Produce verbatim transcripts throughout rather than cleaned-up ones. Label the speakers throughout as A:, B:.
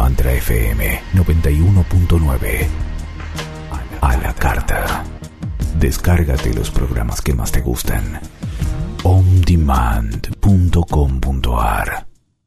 A: Mantra F M noventa y uno punto nueve. A la carta. Descárgate los programas que más te gustan. on demand punto com punto a r.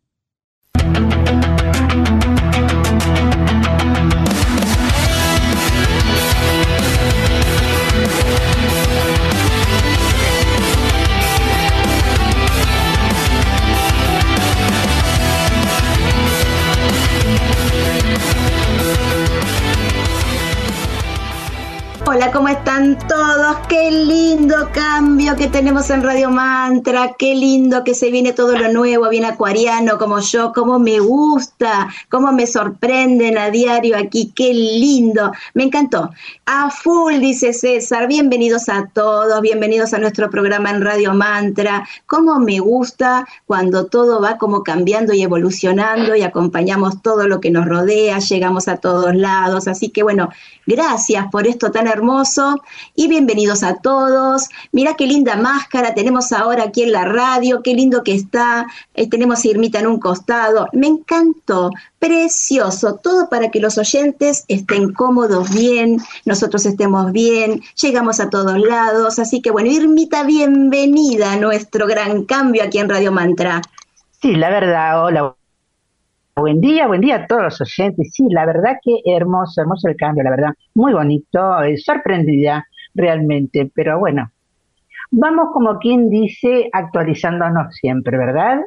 B: Hola, ¿cómo están todos? Qué lindo cambio que tenemos en Radio Mantra, qué lindo que se viene todo lo nuevo, bien acuariano como yo, cómo me gusta, cómo me sorprenden a diario aquí, qué lindo, me encantó. A full, dice César, bienvenidos a todos, bienvenidos a nuestro programa en Radio Mantra, cómo me gusta cuando todo va como cambiando y evolucionando y acompañamos todo lo que nos rodea, llegamos a todos lados, así que bueno, gracias por esto tan hermoso y bienvenidos a todos. Mira qué linda máscara tenemos ahora aquí en la radio, qué lindo que está. Eh, tenemos a Irmita en un costado. Me encantó, precioso, todo para que los oyentes estén cómodos bien, nosotros estemos bien, llegamos a todos lados. Así que bueno, Irmita, bienvenida a nuestro gran cambio aquí en Radio Mantra.
C: Sí, la verdad, hola. Buen día, buen día a todos los oyentes. Sí, la verdad que hermoso, hermoso el cambio, la verdad. Muy bonito, eh, sorprendida realmente, pero bueno. Vamos como quien dice actualizándonos siempre, ¿verdad?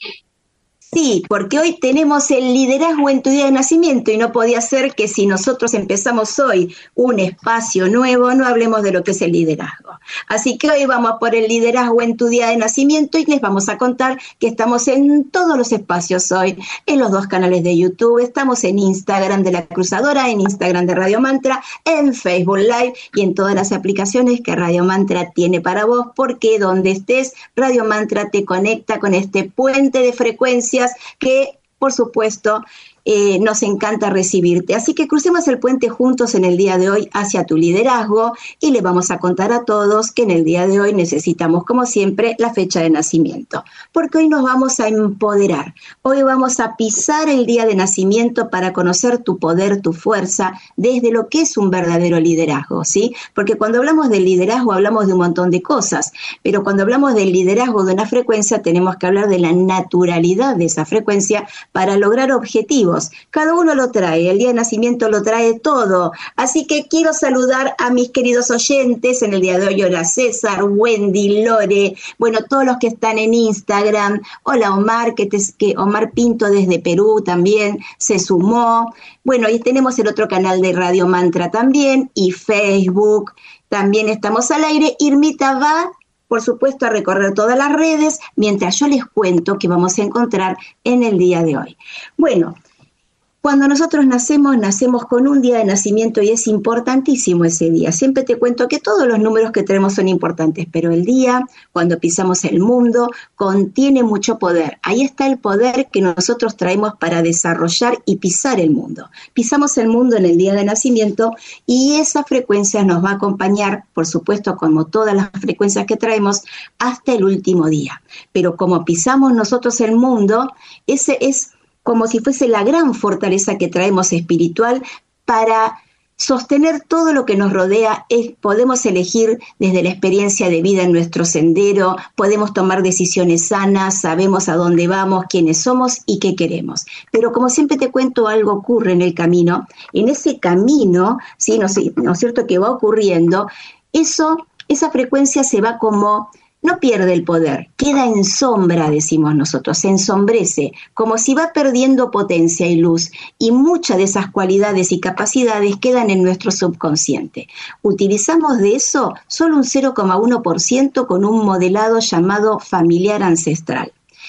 B: Sí, porque hoy tenemos el liderazgo en tu día de nacimiento y no podía ser que si nosotros empezamos hoy un espacio nuevo, no hablemos de lo que es el liderazgo. Así que hoy vamos por el liderazgo en tu día de nacimiento y les vamos a contar que estamos en todos los espacios hoy, en los dos canales de YouTube, estamos en Instagram de La Cruzadora, en Instagram de Radio Mantra, en Facebook Live y en todas las aplicaciones que Radio Mantra tiene para vos, porque donde estés, Radio Mantra te conecta con este puente de frecuencias que, por supuesto, eh, nos encanta recibirte. Así que crucemos el puente juntos en el día de hoy hacia tu liderazgo y le vamos a contar a todos que en el día de hoy necesitamos, como siempre, la fecha de nacimiento, porque hoy nos vamos a empoderar. Hoy vamos a pisar el día de nacimiento para conocer tu poder, tu fuerza, desde lo que es un verdadero liderazgo, ¿sí? Porque cuando hablamos del liderazgo hablamos de un montón de cosas, pero cuando hablamos del liderazgo de una frecuencia tenemos que hablar de la naturalidad de esa frecuencia para lograr objetivos. Cada uno lo trae, el día de nacimiento lo trae todo. Así que quiero saludar a mis queridos oyentes en el día de hoy. Hola César, Wendy, Lore, bueno, todos los que están en Instagram. Hola Omar, que, te, que Omar Pinto desde Perú también se sumó. Bueno, y tenemos el otro canal de Radio Mantra también y Facebook. También estamos al aire. Irmita va, por supuesto, a recorrer todas las redes mientras yo les cuento qué vamos a encontrar en el día de hoy. Bueno, cuando nosotros nacemos, nacemos con un día de nacimiento y es importantísimo ese día. Siempre te cuento que todos los números que tenemos son importantes, pero el día, cuando pisamos el mundo, contiene mucho poder. Ahí está el poder que nosotros traemos para desarrollar y pisar el mundo. Pisamos el mundo en el día de nacimiento y esa frecuencia nos va a acompañar, por supuesto, como todas las frecuencias que traemos, hasta el último día. Pero como pisamos nosotros el mundo, ese es como si fuese la gran fortaleza que traemos espiritual para sostener todo lo que nos rodea. Es, podemos elegir desde la experiencia de vida en nuestro sendero, podemos tomar decisiones sanas, sabemos a dónde vamos, quiénes somos y qué queremos. Pero como siempre te cuento, algo ocurre en el camino. En ese camino, ¿sí? ¿No, no es cierto?, que va ocurriendo, eso, esa frecuencia se va como... no pierde el poder, queda en sombra, decimos nosotros, se ensombrece, como si va perdiendo potencia y luz, y muchas de esas cualidades y capacidades quedan en nuestro subconsciente. Utilizamos de eso solo un cero coma uno por ciento con un modelado llamado familiar ancestral.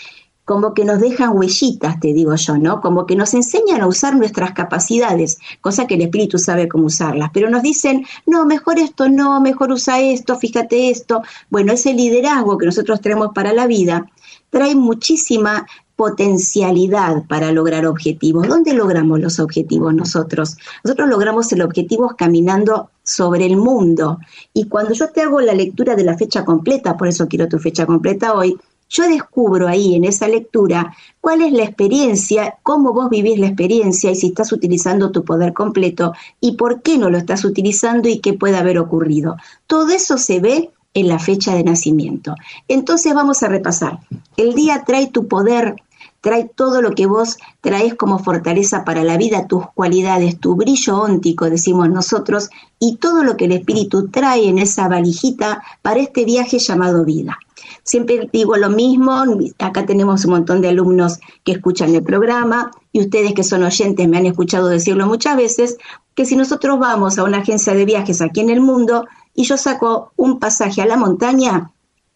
B: Como que nos dejan huellitas, te digo yo, ¿no? Como que nos enseñan a usar nuestras capacidades, cosa que el espíritu sabe cómo usarlas, pero nos dicen, no, mejor esto no, mejor usa esto, fíjate esto. Bueno, ese liderazgo que nosotros tenemos para la vida trae muchísima potencialidad para lograr objetivos. ¿Dónde logramos los objetivos nosotros? Nosotros logramos el objetivo caminando sobre el mundo. Y cuando yo te hago la lectura de la fecha completa, por eso quiero tu fecha completa hoy, yo descubro ahí en esa lectura cuál es la experiencia, cómo vos vivís la experiencia y si estás utilizando tu poder completo y por qué no lo estás utilizando y qué puede haber ocurrido. Todo eso se ve en la fecha de nacimiento. Entonces vamos a repasar. El día trae tu poder, trae todo lo que vos traes como fortaleza para la vida, tus cualidades, tu brillo óntico, decimos nosotros, y todo lo que el espíritu trae en esa valijita para este viaje llamado vida. Siempre digo lo mismo, acá tenemos un montón de alumnos que escuchan el programa y ustedes que son oyentes me han escuchado decirlo muchas veces, que si nosotros vamos a una agencia de viajes aquí en el mundo y yo saco un pasaje a la montaña,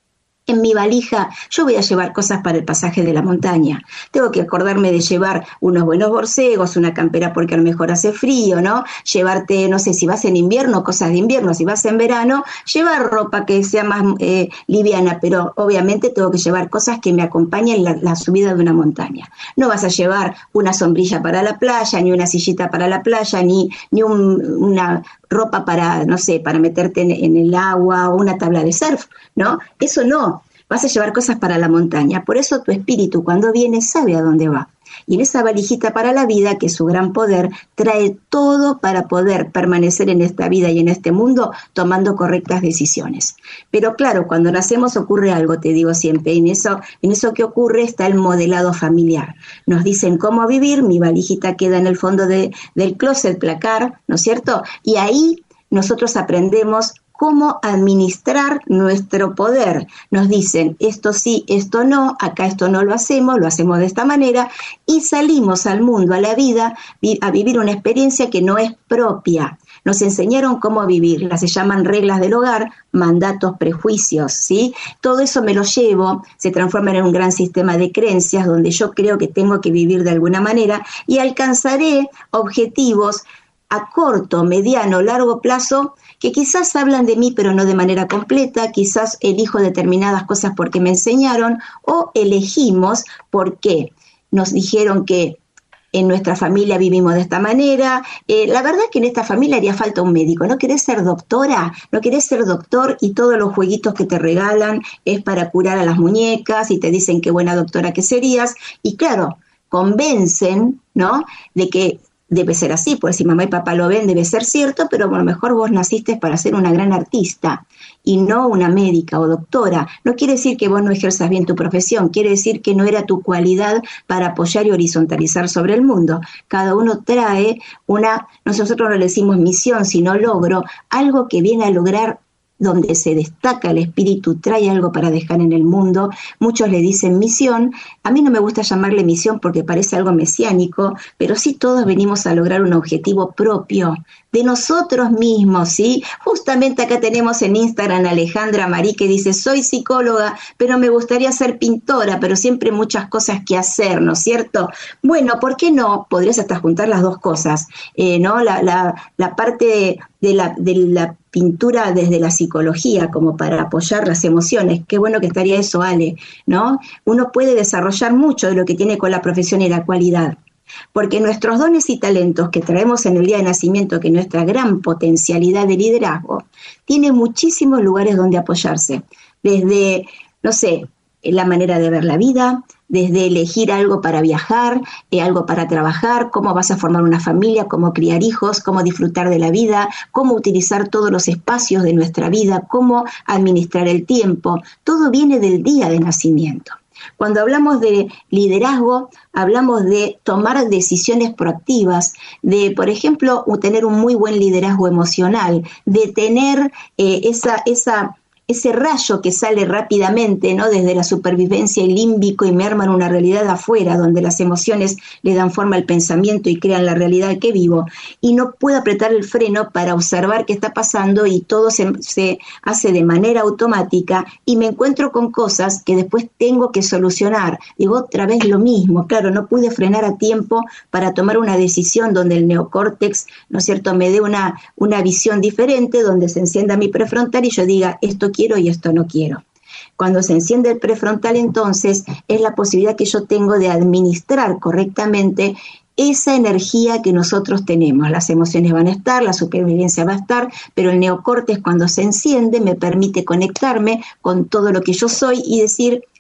B: en mi valija yo voy a llevar cosas para el pasaje de la montaña. Tengo que acordarme de llevar unos buenos borcegos, una campera porque a lo mejor hace frío, ¿no? Llevarte, no sé, si vas en invierno, cosas de invierno. Si vas en verano, llevar ropa que sea más eh, liviana, pero obviamente tengo que llevar cosas que me acompañen la, la subida de una montaña. No vas a llevar una sombrilla para la playa, ni una sillita para la playa, ni, ni un, una ropa para, no sé, para meterte en, en el agua o una tabla de surf, ¿no? Eso no. Vas a llevar cosas para la montaña. Por eso tu espíritu cuando viene sabe a dónde va. Y en esa valijita para la vida, que es su gran poder, trae todo para poder permanecer en esta vida y en este mundo tomando correctas decisiones. Pero claro, cuando nacemos ocurre algo, te digo siempre, y en eso, en eso que ocurre está el modelado familiar. Nos dicen cómo vivir, mi valijita queda en el fondo de, del closet, placar, ¿no es cierto? Y ahí nosotros aprendemos cómo administrar nuestro poder. Nos dicen, esto sí, esto no, acá esto no lo hacemos, lo hacemos de esta manera, y salimos al mundo, a la vida, a vivir una experiencia que no es propia. Nos enseñaron cómo vivirla, se llaman reglas del hogar, mandatos, prejuicios, ¿sí? Todo eso me lo llevo, se transforma en un gran sistema de creencias donde yo creo que tengo que vivir de alguna manera y alcanzaré objetivos a corto, mediano, largo plazo que quizás hablan de mí pero no de manera completa, quizás elijo determinadas cosas porque me enseñaron o elegimos porque nos dijeron que en nuestra familia vivimos de esta manera. Eh, la verdad es que en esta familia haría falta un médico. ¿No querés ser doctora? ¿No querés ser doctor y todos los jueguitos que te regalan es para curar a las muñecas y te dicen qué buena doctora que serías? Y claro, convencen, ¿no?, de que debe ser así, pues si mamá y papá lo ven debe ser cierto, pero a lo mejor vos naciste para ser una gran artista y no una médica o doctora. No quiere decir que vos no ejerzas bien tu profesión, quiere decir que no era tu cualidad para apoyar y horizontalizar sobre el mundo. Cada uno trae una, nosotros no le decimos misión, sino logro, algo que viene a lograr donde se destaca el espíritu, trae algo para dejar en el mundo. Muchos le dicen misión. A mí no me gusta llamarle misión porque parece algo mesiánico, pero sí todos venimos a lograr un objetivo propio de nosotros mismos, ¿sí? Justamente acá tenemos en Instagram a Alejandra Marí que dice, soy psicóloga, pero me gustaría ser pintora, pero siempre muchas cosas que hacer, ¿no es cierto? Bueno, ¿por qué no? Podrías hasta juntar las dos cosas, eh, ¿no? La, la, la parte de, de, la, de la pintura desde la psicología, como para apoyar las emociones. Qué bueno que estaría eso, Ale, ¿no? Uno puede desarrollar mucho de lo que tiene con la profesión y la cualidad. Porque nuestros dones y talentos que traemos en el día de nacimiento, que nuestra gran potencialidad de liderazgo, tiene muchísimos lugares donde apoyarse. Desde, no sé, la manera de ver la vida, desde elegir algo para viajar, eh, algo para trabajar, cómo vas a formar una familia, cómo criar hijos, cómo disfrutar de la vida, cómo utilizar todos los espacios de nuestra vida, cómo administrar el tiempo. Todo viene del día de nacimiento. Cuando hablamos de liderazgo, hablamos de tomar decisiones proactivas, de, por ejemplo, tener un muy buen liderazgo emocional, de tener eh, esa, esa, ese rayo que sale rápidamente, ¿no?, desde la supervivencia y límbico y me arman una realidad afuera, donde las emociones le dan forma al pensamiento y crean la realidad que vivo. Y no puedo apretar el freno para observar qué está pasando y todo se, se hace de manera automática y me encuentro con cosas que después tengo que solucionar. Digo, otra vez lo mismo. Claro, no pude frenar a tiempo para tomar una decisión donde el neocórtex, ¿no es cierto?, me dé una, una visión diferente, donde se encienda mi prefrontal y yo diga, esto quiero y esto no quiero. Cuando se enciende el prefrontal, entonces, es la posibilidad que yo tengo de administrar correctamente esa energía que nosotros tenemos. Las emociones van a estar, la supervivencia va a estar, pero el neocórtex cuando se enciende me permite conectarme con todo lo que yo soy y decir,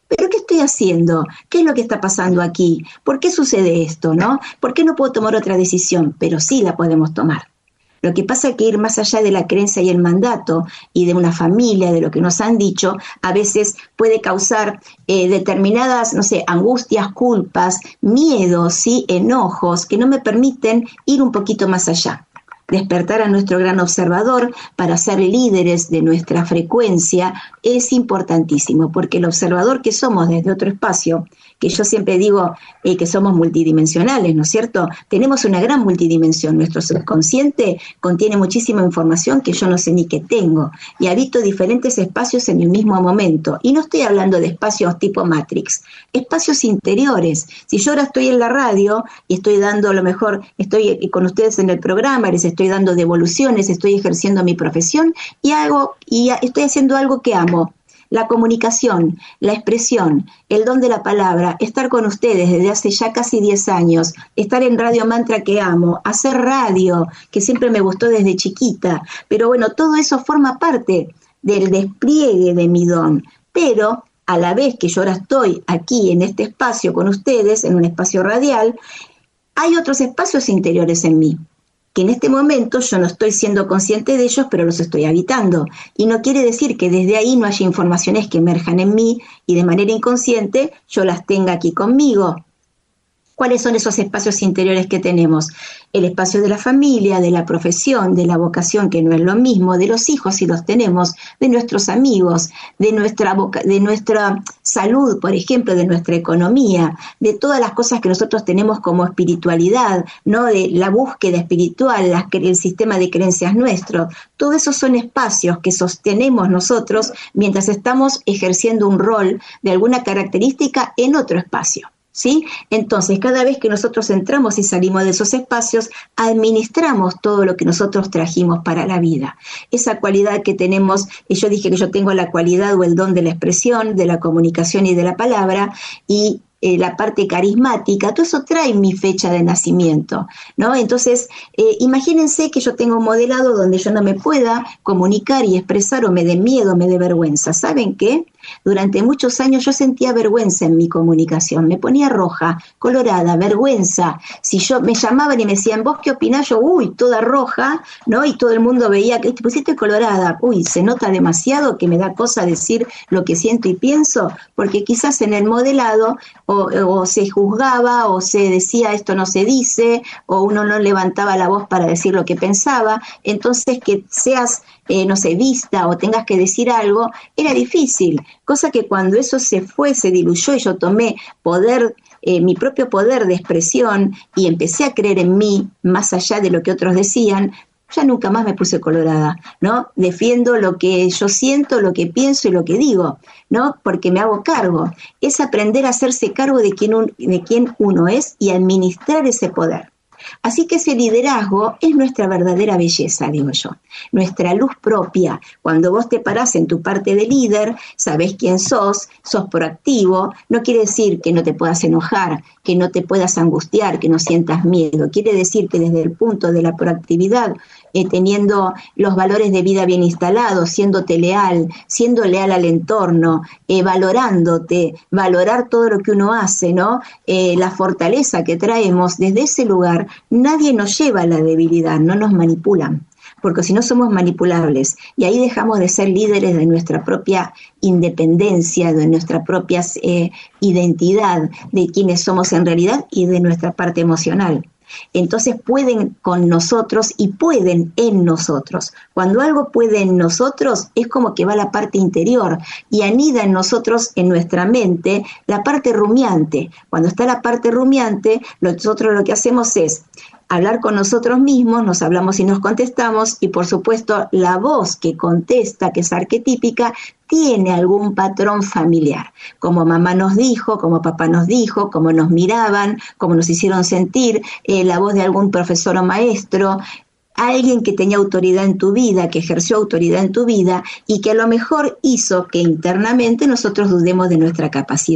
B: ¿pero qué estoy haciendo? ¿Qué es lo que está pasando aquí? ¿Por qué sucede esto, no? ¿Por qué no puedo tomar otra decisión? Pero sí la podemos tomar. Lo que pasa es que ir más allá de la creencia y el mandato y de una familia, de lo que nos han dicho, a veces puede causar eh, determinadas, no sé, angustias, culpas, miedos, ¿sí? enojos, que no me permiten ir un poquito más allá. Despertar a nuestro gran observador para ser líderes de nuestra frecuencia es importantísimo, porque el observador que somos desde otro espacio, que yo siempre digo eh, que somos multidimensionales, ¿no es cierto? Tenemos una gran multidimensión. Nuestro subconsciente contiene muchísima información que yo no sé ni que tengo, y habito diferentes espacios en el mismo momento. Y no estoy hablando de espacios tipo Matrix, espacios interiores. Si yo ahora estoy en la radio y estoy dando, a lo mejor estoy con ustedes en el programa, les estoy dando devoluciones, estoy ejerciendo mi profesión y hago y estoy haciendo algo que amo. La comunicación, la expresión, el don de la palabra, estar con ustedes desde hace ya casi diez años, estar en Radio Mantra que amo, hacer radio, que siempre me gustó desde chiquita, pero bueno, todo eso forma parte del despliegue de mi don, pero a la vez que yo ahora estoy aquí en este espacio con ustedes, en un espacio radial, hay otros espacios interiores en mí, que en este momento yo no estoy siendo consciente de ellos, pero los estoy habitando. Y no quiere decir que desde ahí no haya informaciones que emerjan en mí y de manera inconsciente yo las tenga aquí conmigo. ¿Cuáles son esos espacios interiores que tenemos? El espacio de la familia, de la profesión, de la vocación, que no es lo mismo, de los hijos si los tenemos, de nuestros amigos, de nuestra, voca- de nuestra salud, por ejemplo, de nuestra economía, de todas las cosas que nosotros tenemos como espiritualidad, ¿no? De la búsqueda espiritual, la, el sistema de creencias nuestro. Todos esos son espacios que sostenemos nosotros mientras estamos ejerciendo un rol de alguna característica en otro espacio. ¿Sí? Entonces, cada vez que nosotros entramos y salimos de esos espacios, administramos todo lo que nosotros trajimos para la vida. Esa cualidad que tenemos, y yo dije que yo tengo la cualidad o el don de la expresión, de la comunicación y de la palabra, y Eh, la parte carismática, todo eso trae mi fecha de nacimiento, ¿no? Entonces, eh, imagínense que yo tengo un modelado donde yo no me pueda comunicar y expresar o me dé miedo, me dé vergüenza. ¿Saben qué? Durante muchos años yo sentía vergüenza en mi comunicación, me ponía roja, colorada, vergüenza. Si yo me llamaban y me decían, ¿vos qué opinás? Yo, uy, toda roja, ¿no? Y todo el mundo veía que te pusiste colorada, uy, se nota demasiado que me da cosa decir lo que siento y pienso, porque quizás en el modelado o, o se juzgaba o se decía esto no se dice, o uno no levantaba la voz para decir lo que pensaba. Entonces que seas, eh, no sé, vista o tengas que decir algo, era difícil. Cosa que cuando eso se fue, se diluyó y yo tomé poder, eh, mi propio poder de expresión y empecé a creer en mí, más allá de lo que otros decían, ya nunca más me puse colorada, ¿no? Defiendo lo que yo siento, lo que pienso y lo que digo, ¿no? Porque me hago cargo. Es aprender a hacerse cargo de quién, un, de quién uno es y administrar ese poder. Así que ese liderazgo es nuestra verdadera belleza, digo yo, nuestra luz propia. Cuando vos te parás en tu parte de líder, sabés quién sos, sos proactivo, no quiere decir que no te puedas enojar, que no te puedas angustiar, que no sientas miedo. Quiere decir que desde el punto de la proactividad, eh, teniendo los valores de vida bien instalados, siéndote leal, siendo leal al entorno, eh, valorándote, valorar todo lo que uno hace, ¿no? Eh, la fortaleza que traemos desde ese lugar, nadie nos lleva a la debilidad, no nos manipulan, porque si no somos manipulables y ahí dejamos de ser líderes de nuestra propia independencia, de nuestra propia eh, identidad, de quienes somos en realidad y de nuestra parte emocional. Entonces pueden con nosotros y pueden en nosotros. Cuando algo puede en nosotros es como que va a la parte interior y anida en nosotros, en nuestra mente, la parte rumiante. Cuando está la parte rumiante, nosotros lo que hacemos es hablar con nosotros mismos, nos hablamos y nos contestamos, y por supuesto la voz que contesta, que es arquetípica, tiene algún patrón familiar, como mamá nos dijo, como papá nos dijo, como nos miraban, como nos hicieron sentir, eh, la voz de algún profesor o maestro, alguien que tenía autoridad en tu vida, que ejerció autoridad en tu vida y que a lo mejor hizo que internamente nosotros dudemos de nuestra capacidad.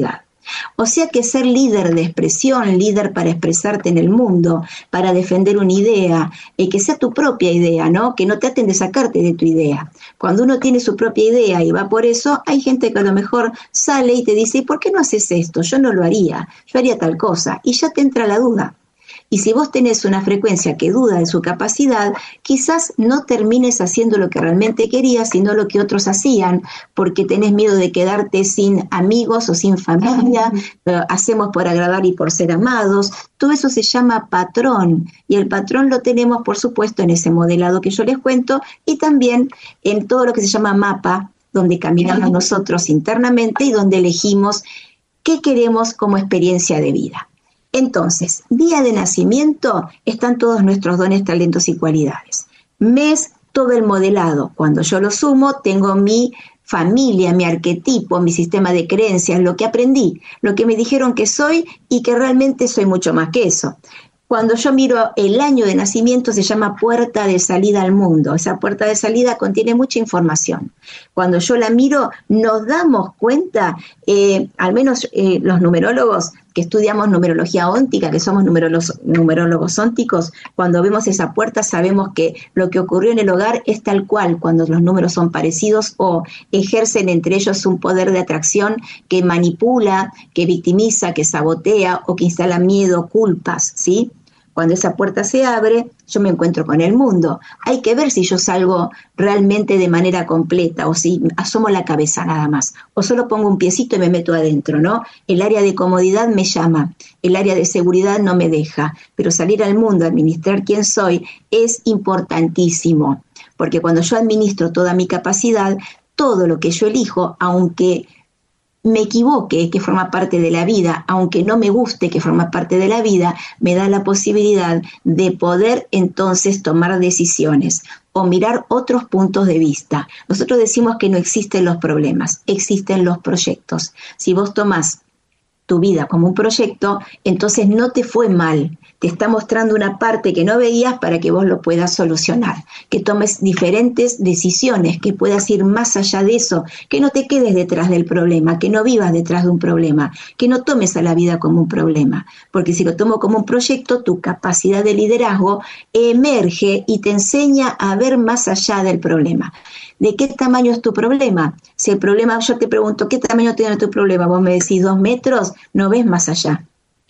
B: O sea que ser líder de expresión, líder para expresarte en el mundo, para defender una idea, y que sea tu propia idea, ¿no? Que no traten de sacarte de tu idea. Cuando uno tiene su propia idea y va por eso, hay gente que a lo mejor sale y te dice, ¿y por qué no haces esto? Yo no lo haría, yo haría tal cosa, y ya te entra la duda. Y si vos tenés una frecuencia que duda de su capacidad, quizás no termines haciendo lo que realmente querías, sino lo que otros hacían, porque tenés miedo de quedarte sin amigos o sin familia, eh, hacemos por agradar y por ser amados. Todo eso se llama patrón, y el patrón lo tenemos, por supuesto, en ese modelado que yo les cuento, y también en todo lo que se llama mapa, donde caminamos nosotros internamente y donde elegimos qué queremos como experiencia de vida. Entonces, día de nacimiento están todos nuestros dones, talentos y cualidades. Mes, todo el modelado. Cuando yo lo sumo, tengo mi familia, mi arquetipo, mi sistema de creencias, lo que aprendí, lo que me dijeron que soy y que realmente soy mucho más que eso. Cuando yo miro el año de nacimiento se llama puerta de salida al mundo. Esa puerta de salida contiene mucha información. Cuando yo la miro nos damos cuenta, eh, al menos eh, los numerólogos que estudiamos numerología óntica, que somos numerólogos, numerólogos ónticos, cuando vemos esa puerta sabemos que lo que ocurrió en el hogar es tal cual cuando los números son parecidos o ejercen entre ellos un poder de atracción que manipula, que victimiza, que sabotea o que instala miedo, culpas, ¿sí? Cuando esa puerta se abre, yo me encuentro con el mundo. Hay que ver si yo salgo realmente de manera completa o si asomo la cabeza nada más. O solo pongo un piecito y me meto adentro, ¿no? El área de comodidad me llama, el área de seguridad no me deja. Pero salir al mundo, administrar quién soy, es importantísimo. Porque cuando yo administro toda mi capacidad, todo lo que yo elijo, aunque me equivoque, que forma parte de la vida, aunque no me guste, que forma parte de la vida, me da la posibilidad de poder entonces tomar decisiones o mirar otros puntos de vista. Nosotros decimos que no existen los problemas, existen los proyectos. Si vos tomás tu vida como un proyecto, entonces no te fue mal. Te está mostrando una parte que no veías para que vos lo puedas solucionar, que tomes diferentes decisiones, que puedas ir más allá de eso, que no te quedes detrás del problema, que no vivas detrás de un problema, que no tomes a la vida como un problema, porque si lo tomo como un proyecto, tu capacidad de liderazgo emerge y te enseña a ver más allá del problema. ¿De qué tamaño es tu problema? Si el problema, yo te pregunto, ¿qué tamaño tiene tu problema? Vos me decís dos metros, no ves más allá.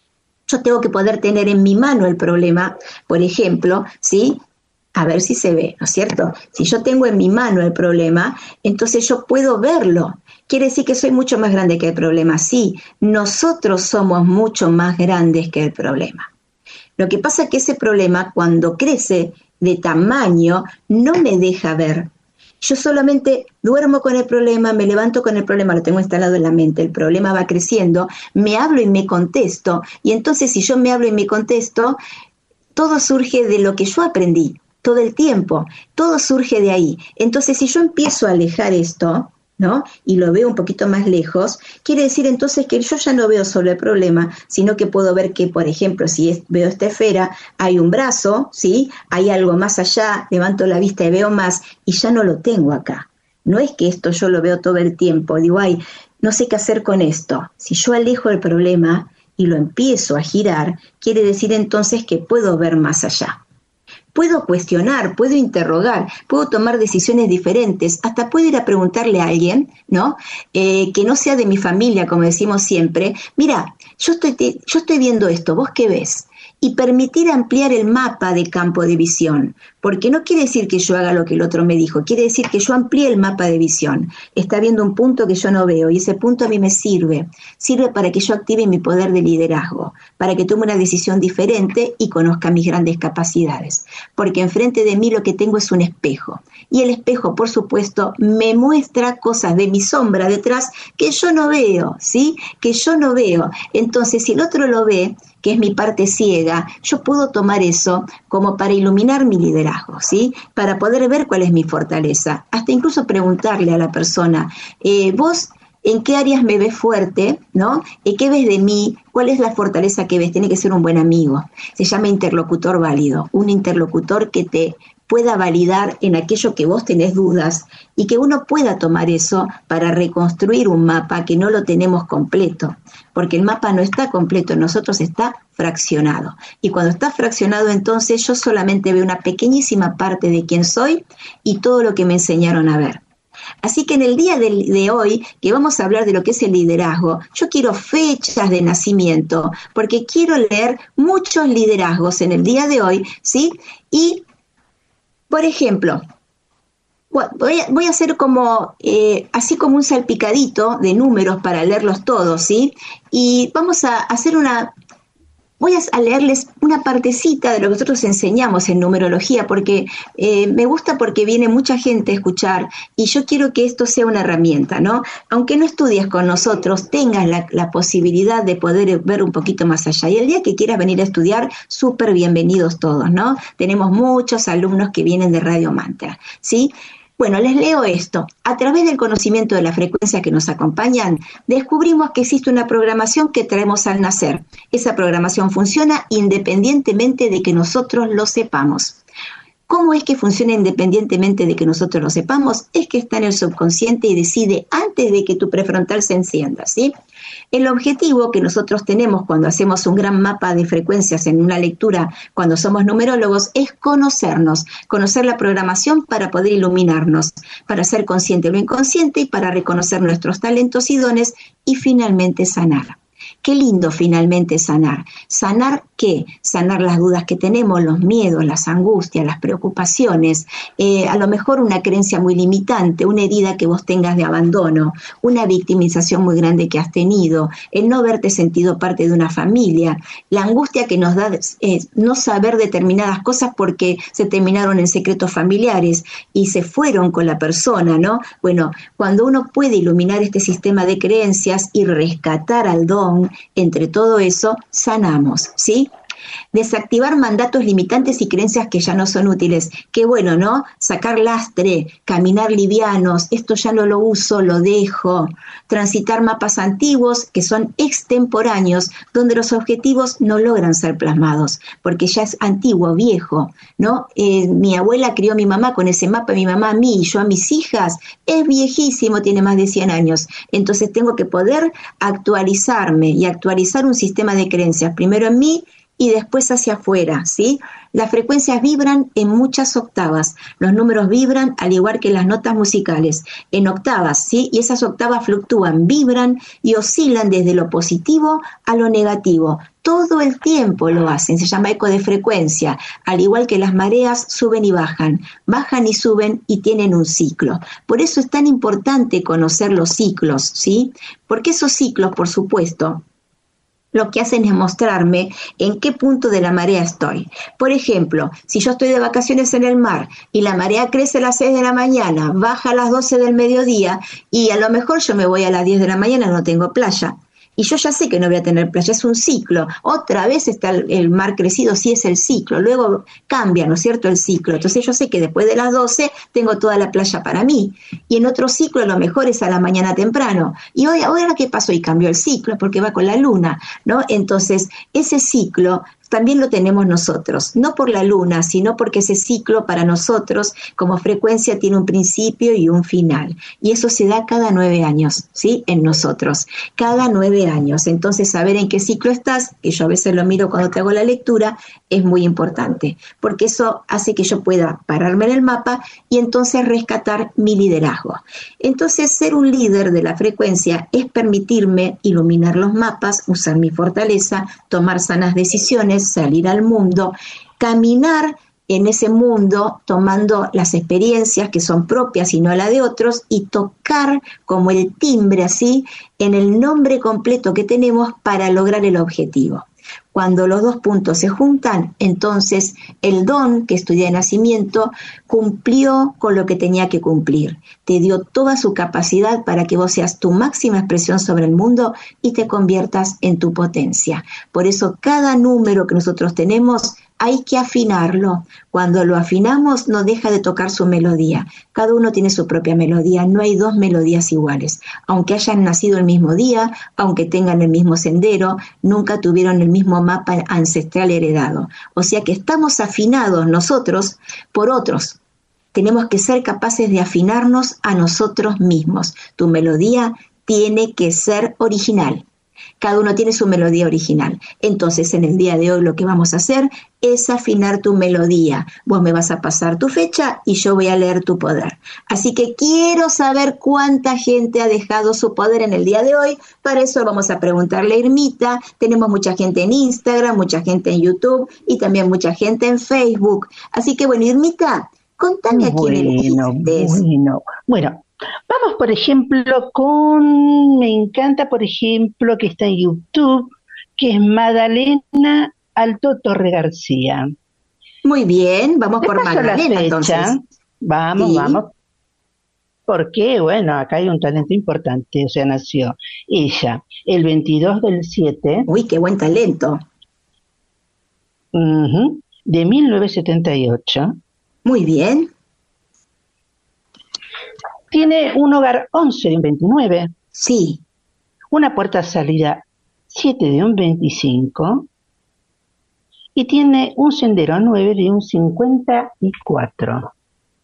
B: Yo tengo que poder tener en mi mano el problema, por ejemplo, ¿sí? A ver si se ve, ¿no es cierto? Si yo tengo en mi mano el problema, entonces yo puedo verlo. ¿Quiere decir que soy mucho más grande que el problema? Sí, nosotros somos mucho más grandes que el problema. Lo que pasa es que ese problema, cuando crece de tamaño, no me deja ver. Yo solamente duermo con el problema, me levanto con el problema, lo tengo instalado en la mente, el problema va creciendo, me hablo y me contesto, y entonces si yo me hablo y me contesto, todo surge de lo que yo aprendí, todo el tiempo, todo surge de ahí. Entonces si yo empiezo a alejar esto, ¿no? Y lo veo un poquito más lejos, quiere decir entonces que yo ya no veo solo el problema, sino que puedo ver que, por ejemplo, si es, veo esta esfera, hay un brazo, ¿sí? Hay algo más allá, levanto la vista y veo más, y ya no lo tengo acá. No es que esto yo lo veo todo el tiempo, digo, ay, no sé qué hacer con esto. Si yo alejo el problema y lo empiezo a girar, quiere decir entonces que puedo ver más allá. Puedo cuestionar, puedo interrogar, puedo tomar decisiones diferentes, hasta puedo ir a preguntarle a alguien, ¿no? Eh, que no sea de mi familia, como decimos siempre, mira, yo estoy, te, yo estoy viendo esto, ¿vos qué ves? Y permitir ampliar el mapa de campo de visión, porque no quiere decir que yo haga lo que el otro me dijo, quiere decir que yo amplíe el mapa de visión. Está viendo un punto que yo no veo y ese punto a mí me sirve, sirve para que yo active mi poder de liderazgo, para que tome una decisión diferente y conozca mis grandes capacidades, porque enfrente de mí lo que tengo es un espejo, y el espejo, por supuesto, me muestra cosas de mi sombra detrás que yo no veo, ¿sí? Que yo no veo. Entonces, si el otro lo ve, que es mi parte ciega, yo puedo tomar eso como para iluminar mi liderazgo, ¿sí? Para poder ver cuál es mi fortaleza. Hasta incluso preguntarle a la persona, eh, vos, ¿en qué áreas me ves fuerte? ¿No? ¿Qué ves de mí? ¿Cuál es la fortaleza que ves? Tiene que ser un buen amigo. Se llama interlocutor válido. Un interlocutor que te pueda validar en aquello que vos tenés dudas y que uno pueda tomar eso para reconstruir un mapa que no lo tenemos completo, porque el mapa no está completo, en nosotros está fraccionado. Y cuando está fraccionado, entonces yo solamente veo una pequeñísima parte de quién soy y todo lo que me enseñaron a ver. Así que en el día de, de hoy, que vamos a hablar de lo que es el liderazgo, yo quiero fechas de nacimiento, porque quiero leer muchos liderazgos en el día de hoy, ¿sí? Y, por ejemplo, voy a, voy a hacer como, eh, así como un salpicadito de números para leerlos todos, ¿sí? Y vamos a hacer una... Voy a leerles una partecita de lo que nosotros enseñamos en numerología, porque eh, me gusta porque viene mucha gente a escuchar y yo quiero que esto sea una herramienta, ¿no? Aunque no estudies con nosotros, tengas la, la posibilidad de poder ver un poquito más allá. Y el día que quieras venir a estudiar, súper bienvenidos todos, ¿no? Tenemos muchos alumnos que vienen de Radio Mantra, ¿sí? Bueno, les leo esto. A través del conocimiento de la frecuencia que nos acompañan, descubrimos que existe una programación que traemos al nacer. Esa programación funciona independientemente de que nosotros lo sepamos. ¿Cómo es que funciona independientemente de que nosotros lo sepamos? Es que está en el subconsciente y decide antes de que tu prefrontal se encienda, ¿sí? El objetivo que nosotros tenemos cuando hacemos un gran mapa de frecuencias en una lectura, cuando somos numerólogos, es conocernos, conocer la programación para poder iluminarnos, para ser consciente de lo inconsciente y para reconocer nuestros talentos y dones y finalmente sanar. Qué lindo finalmente sanar. ¿Sanar qué? Sanar las dudas que tenemos, los miedos, las angustias, las preocupaciones, eh, a lo mejor una creencia muy limitante, una herida que vos tengas de abandono, una victimización muy grande que has tenido, el no haberte sentido parte de una familia, la angustia que nos da eh, no saber determinadas cosas porque se terminaron en secretos familiares y se fueron con la persona, ¿no? Bueno, cuando uno puede iluminar este sistema de creencias y rescatar al don, entre todo eso, sanamos, ¿sí? Desactivar mandatos limitantes y creencias que ya no son útiles. Qué bueno, ¿no? Sacar lastre, caminar livianos, esto ya no lo uso, lo dejo. Transitar mapas antiguos que son extemporáneos, donde los objetivos no logran ser plasmados, porque ya es antiguo, viejo, ¿no? Eh, mi abuela crió a mi mamá con ese mapa, mi mamá a mí y yo a mis hijas, es viejísimo, tiene más de cien años. Entonces tengo que poder actualizarme y actualizar un sistema de creencias, primero en mí, y después hacia afuera, ¿sí? Las frecuencias vibran en muchas octavas, los números vibran al igual que las notas musicales, en octavas, ¿sí? Y esas octavas fluctúan, vibran y oscilan desde lo positivo a lo negativo. Todo el tiempo lo hacen, se llama eco de frecuencia, al igual que las mareas suben y bajan, bajan y suben y tienen un ciclo. Por eso es tan importante conocer los ciclos, ¿sí? Porque esos ciclos, por supuesto, lo que hacen es mostrarme en qué punto de la marea estoy. Por ejemplo, si yo estoy de vacaciones en el mar y la marea crece a las seis de la mañana, baja a las doce del mediodía y a lo mejor yo me voy a las diez de la mañana, no tengo playa. Y yo ya sé que no voy a tener playa, es un ciclo. Otra vez está el, el mar crecido, sí es el ciclo. Luego cambia, ¿no es cierto?, el ciclo. Entonces yo sé que después de las doce tengo toda la playa para mí. Y en otro ciclo a lo mejor es a la mañana temprano. Y hoy, ahora ¿qué pasó? Y cambió el ciclo porque va con la luna, ¿no? Entonces ese ciclo también lo tenemos nosotros, no por la luna, sino porque ese ciclo para nosotros como frecuencia tiene un principio y un final. Y eso se da cada nueve años, ¿sí? En nosotros, cada nueve años. Entonces, saber en qué ciclo estás, que yo a veces lo miro cuando te hago la lectura, es muy importante, porque eso hace que yo pueda pararme en el mapa y entonces rescatar mi liderazgo. Entonces, ser un líder de la frecuencia es permitirme iluminar los mapas, usar mi fortaleza, tomar sanas decisiones, salir al mundo, caminar en ese mundo tomando las experiencias que son propias y no la de otros y tocar como el timbre así en el nombre completo que tenemos para lograr el objetivo. Cuando los dos puntos se juntan, entonces el don que estudié de nacimiento cumplió con lo que tenía que cumplir. Te dio toda su capacidad para que vos seas tu máxima expresión sobre el mundo y te conviertas en tu potencia. Por eso cada número que nosotros tenemos hay que afinarlo. Cuando lo afinamos no deja de tocar su melodía. Cada uno tiene su propia melodía, no hay dos melodías iguales. Aunque hayan nacido el mismo día, aunque tengan el mismo sendero, nunca tuvieron el mismo mapa ancestral heredado. O sea que estamos afinados nosotros por otros. Tenemos que ser capaces de afinarnos a nosotros mismos. Tu melodía tiene que ser original. Cada uno tiene su melodía original. Entonces, en el día de hoy lo que vamos a hacer es afinar tu melodía. Vos me vas a pasar tu fecha y yo voy a leer tu poder. Así que quiero saber cuánta gente ha dejado su poder en el día de hoy. Para eso vamos a preguntarle a Irmita. Tenemos mucha gente en Instagram, mucha gente en YouTube y también mucha gente en Facebook. Así que, bueno, Irmita, contame a quién elegiste.
C: Bueno, bueno. Vamos, por ejemplo, con, me encanta, por ejemplo, que está en YouTube, que es Magdalena Alto Torre García.
B: Muy bien, vamos
C: Te
B: por
C: paso
B: Magdalena,
C: la fecha.
B: entonces.
C: Vamos,
B: Sí.
C: vamos. Porque, bueno, acá hay un talento importante, o sea, nació ella el veintidós del siete.
B: Uy, qué buen talento.
C: Uh-huh, de mil novecientos setenta y ocho.
B: Muy bien.
C: Tiene un hogar once de un veintinueve,
B: Sí.
C: una puerta salida siete de un veinticinco y tiene un sendero nueve de un cincuenta y cuatro.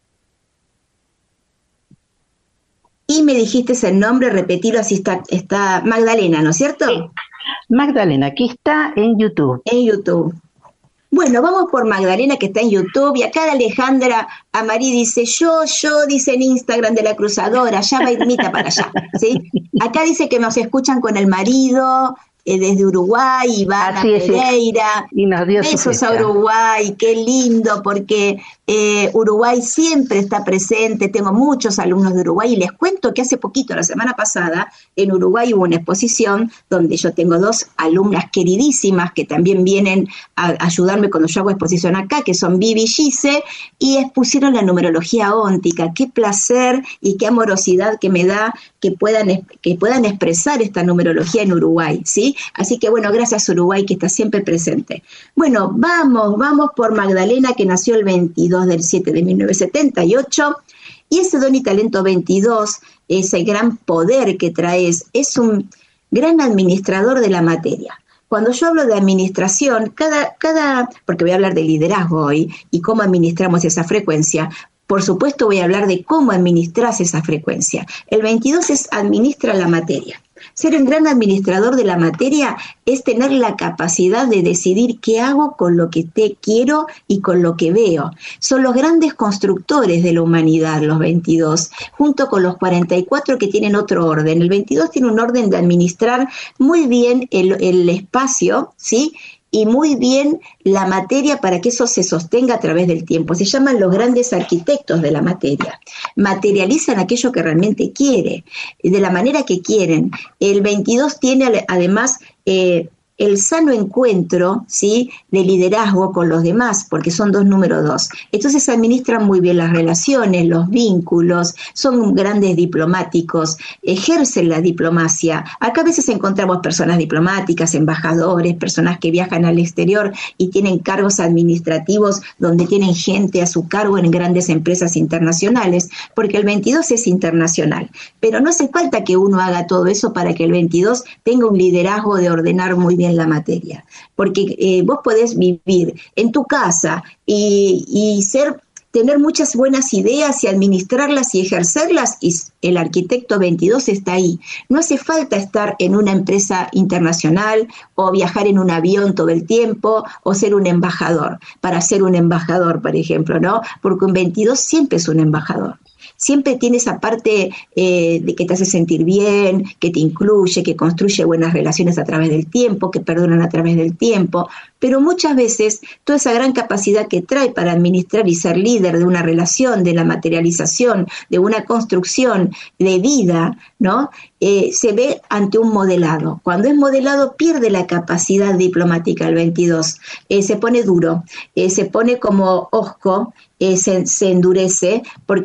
B: Y me dijiste el nombre, repetilo, así está, está Magdalena, ¿no es cierto?
C: Sí. Magdalena, que está en YouTube.
B: En YouTube. Bueno, vamos por Magdalena, que está en YouTube, y acá Alejandra Amarí dice, yo, yo, dice en Instagram de la Cruzadora, ya va Irmita para allá, ¿sí? Acá dice que nos escuchan con el marido, eh, desde Uruguay, Ivana
C: Así es, sí.
B: Pereira.
C: Y nos dio su
B: Besos a
C: fecha.
B: Uruguay, qué lindo, porque eh, Uruguay siempre está presente. Tengo muchos alumnos de Uruguay y les cuento que hace poquito, la semana pasada, en Uruguay hubo una exposición donde yo tengo dos alumnas queridísimas que también vienen a ayudarme cuando yo hago exposición acá, que son Vivi y Gise, y expusieron la numerología óntica. Qué placer y qué amorosidad que me da que puedan, que puedan expresar esta numerología en Uruguay, ¿sí? Así que bueno, gracias Uruguay que está siempre presente. Bueno, vamos, vamos por Magdalena, que nació el veintidós del siete de mil novecientos setenta y ocho, y ese don y talento veintidós, ese gran poder que traes, es un gran administrador de la materia. Cuando yo hablo de administración, cada, cada, porque voy a hablar de liderazgo hoy y cómo administramos esa frecuencia, por supuesto voy a hablar de cómo administras esa frecuencia. El veintidós es administra la materia. Ser un gran administrador de la materia es tener la capacidad de decidir qué hago con lo que te quiero y con lo que veo. Son los grandes constructores de la humanidad, los veintidós, junto con los cuarenta y cuatro que tienen otro orden. El veintidós tiene un orden de administrar muy bien el, el espacio, ¿sí?, y muy bien la materia para que eso se sostenga a través del tiempo. Se llaman los grandes arquitectos de la materia. Materializan aquello que realmente quiere, de la manera que quieren. El veintidós tiene además eh, el sano encuentro, ¿sí?, de liderazgo con los demás, porque son dos número dos. Entonces administran muy bien las relaciones, los vínculos, son grandes diplomáticos, ejercen la diplomacia. Acá a veces encontramos personas diplomáticas, embajadores, personas que viajan al exterior y tienen cargos administrativos donde tienen gente a su cargo en grandes empresas internacionales, porque el veintidós es internacional. Pero no hace falta que uno haga todo eso para que el veintidós tenga un liderazgo de ordenar muy bien la materia, porque eh, vos podés vivir en tu casa y, y ser, tener muchas buenas ideas y administrarlas y ejercerlas, y el arquitecto veintidós está ahí. No hace falta estar en una empresa internacional o viajar en un avión todo el tiempo o ser un embajador, para ser un embajador, por ejemplo, ¿no? Porque un veintidós siempre es un embajador. Siempre tiene esa parte eh, de que te hace sentir bien, que te incluye, que construye buenas relaciones a través del tiempo, que perdonan a través del tiempo, pero muchas veces toda esa gran capacidad que trae para administrar y ser líder de una relación, de la materialización, de una construcción de vida, ¿no?, eh, se ve ante un modelado. Cuando es modelado pierde la capacidad diplomática el veintidós, eh, se pone duro, eh, se pone como osco, eh, se, se endurece porque se transforma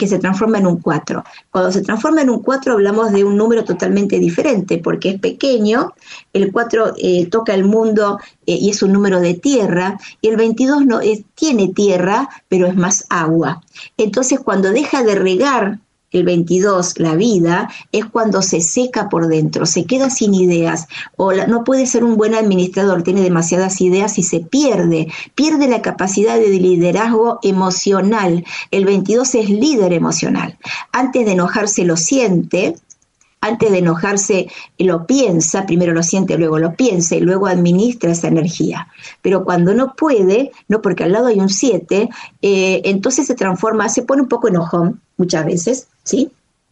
B: transforma en un cuatro. Cuando se transforma en un cuatro hablamos de un número totalmente diferente, porque es pequeño, el cuatro eh, toca el mundo eh, y es un número de tierra, y el veintidós no, es, tiene tierra, pero es más agua. Entonces, cuando deja de regar el veintidós, la vida, es cuando se seca por dentro, se queda sin ideas, o la, no puede ser un buen administrador, tiene demasiadas ideas y se pierde, pierde la capacidad de liderazgo emocional. El veintidós es líder emocional. Antes de enojarse lo siente, antes de enojarse lo piensa, primero lo siente, luego lo piensa y luego administra esa energía. Pero cuando no puede, no porque al lado hay un siete, eh, entonces se transforma, se pone un poco enojón muchas veces, ¿sí?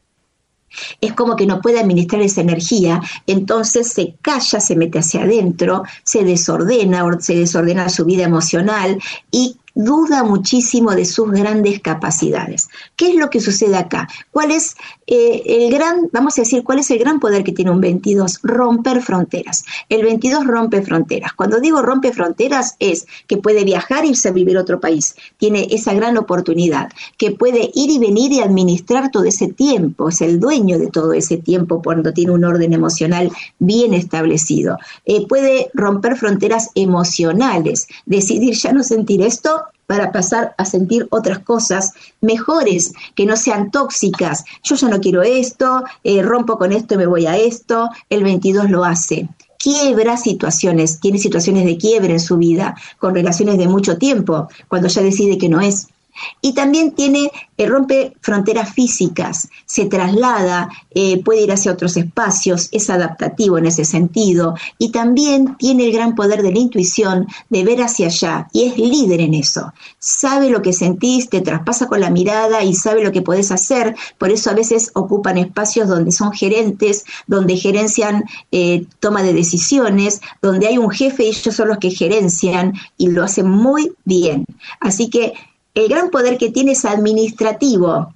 B: Es como que no puede administrar esa energía, entonces se calla, se mete hacia adentro, se desordena, se desordena su vida emocional y duda muchísimo de sus grandes capacidades. ¿Qué es lo que sucede acá? ¿Cuál es eh, el gran, vamos a decir, cuál es el gran poder que tiene un veintidós? Romper fronteras. El veintidós rompe fronteras. Cuando digo rompe fronteras es que puede viajar e irse a vivir a otro país. Tiene esa gran oportunidad, que puede ir y venir y administrar todo ese tiempo. Es el dueño de todo ese tiempo cuando tiene un orden emocional bien establecido. Eh, puede romper fronteras emocionales, decidir ya no sentir esto para pasar a sentir otras cosas mejores, que no sean tóxicas. Yo ya no quiero esto, eh, rompo con esto y me voy a esto. El veintidós lo hace. Quiebra situaciones, tiene situaciones de quiebre en su vida, con relaciones de mucho tiempo, cuando ya decide que no es. Y también tiene, eh, rompe fronteras físicas, se traslada, eh, puede ir hacia otros espacios, es adaptativo en ese sentido, y también tiene el gran poder de la intuición, de ver hacia allá, y es líder en eso. Sabe lo que sentís, te traspasa con la mirada y sabe lo que podés hacer, por eso a veces ocupan espacios donde son gerentes, donde gerencian eh, toma de decisiones, donde hay un jefe y ellos son los que gerencian, y lo hacen muy bien. Así que el gran poder que tiene es administrativo.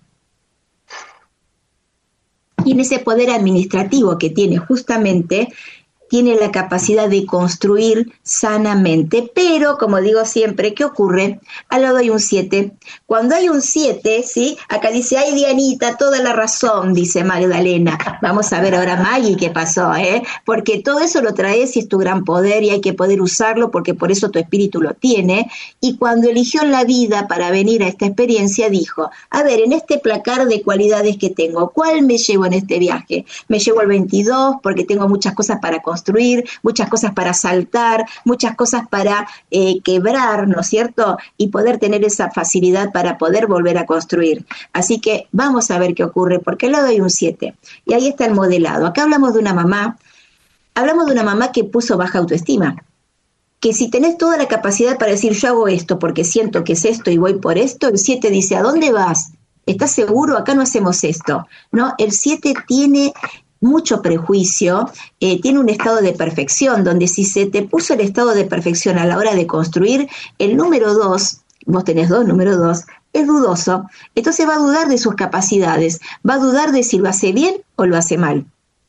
B: Y en ese poder administrativo que tiene justamente, tiene la capacidad de construir sanamente. Pero, como digo siempre, ¿qué ocurre? Al lado hay un siete. Cuando hay un siete, ¿sí? Acá dice, ay, Dianita, toda la razón, dice Magdalena. Vamos a ver ahora, Maggie, qué pasó, ¿eh? Porque todo eso lo traes y es tu gran poder y hay que poder usarlo porque por eso tu espíritu lo tiene. Y cuando eligió la vida para venir a esta experiencia, dijo, a ver, en este placar de cualidades que tengo, ¿cuál me llevo en este viaje? Me llevo el veintidós porque tengo muchas cosas para construir. construir, muchas cosas para saltar, muchas cosas para eh, quebrar, ¿no es cierto? Y poder tener esa facilidad para poder volver a construir. Así que vamos a ver qué ocurre, porque al lado hay un siete. Y ahí está el modelado. Acá hablamos de una mamá, hablamos de una mamá que puso baja autoestima. Que si tenés toda la capacidad para decir, yo hago esto porque siento que es esto y voy por esto, el siete dice, ¿a dónde vas? ¿Estás seguro? Acá no hacemos esto. ¿No? El siete tiene mucho prejuicio, eh, tiene un estado de perfección, donde si se te puso el estado de perfección a la hora de construir, el número dos, vos tenés dos, número dos, es dudoso, entonces va a dudar de sus capacidades, va a dudar de si lo hace bien o lo hace mal.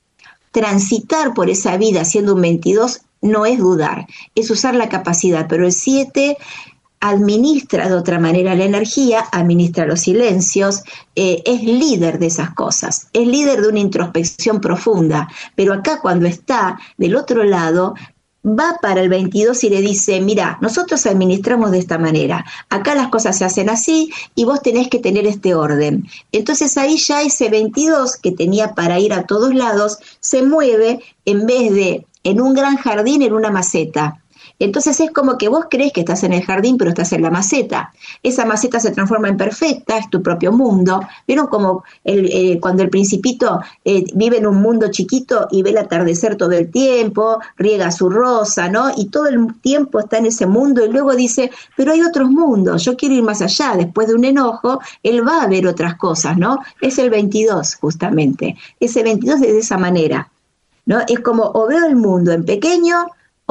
B: Transitar por esa vida siendo un veintidós no es dudar, es usar la capacidad, pero el siete administra de otra manera la energía, administra los silencios, eh, es líder de esas cosas, es líder de una introspección profunda, pero acá cuando está del otro lado, va para el veintidós y le dice, mira, nosotros administramos de esta manera, acá las cosas se hacen así y vos tenés que tener este orden. Entonces ahí ya ese veintidós que tenía para ir a todos lados, se mueve en vez de en un gran jardín, en una maceta. Entonces es como que vos crees que estás en el jardín, pero estás en la maceta. Esa maceta se transforma en perfecta, es tu propio mundo. ¿Vieron como el, eh, cuando el principito eh, vive en un mundo chiquito y ve el atardecer todo el tiempo, riega su rosa, ¿no? Y todo el tiempo está en ese mundo y luego dice, pero hay otros mundos, yo quiero ir más allá. Después de un enojo, él va a ver otras cosas, ¿no? Es el veintidós, justamente. Ese veintidós es de esa manera, ¿no? Es como o veo el mundo en pequeño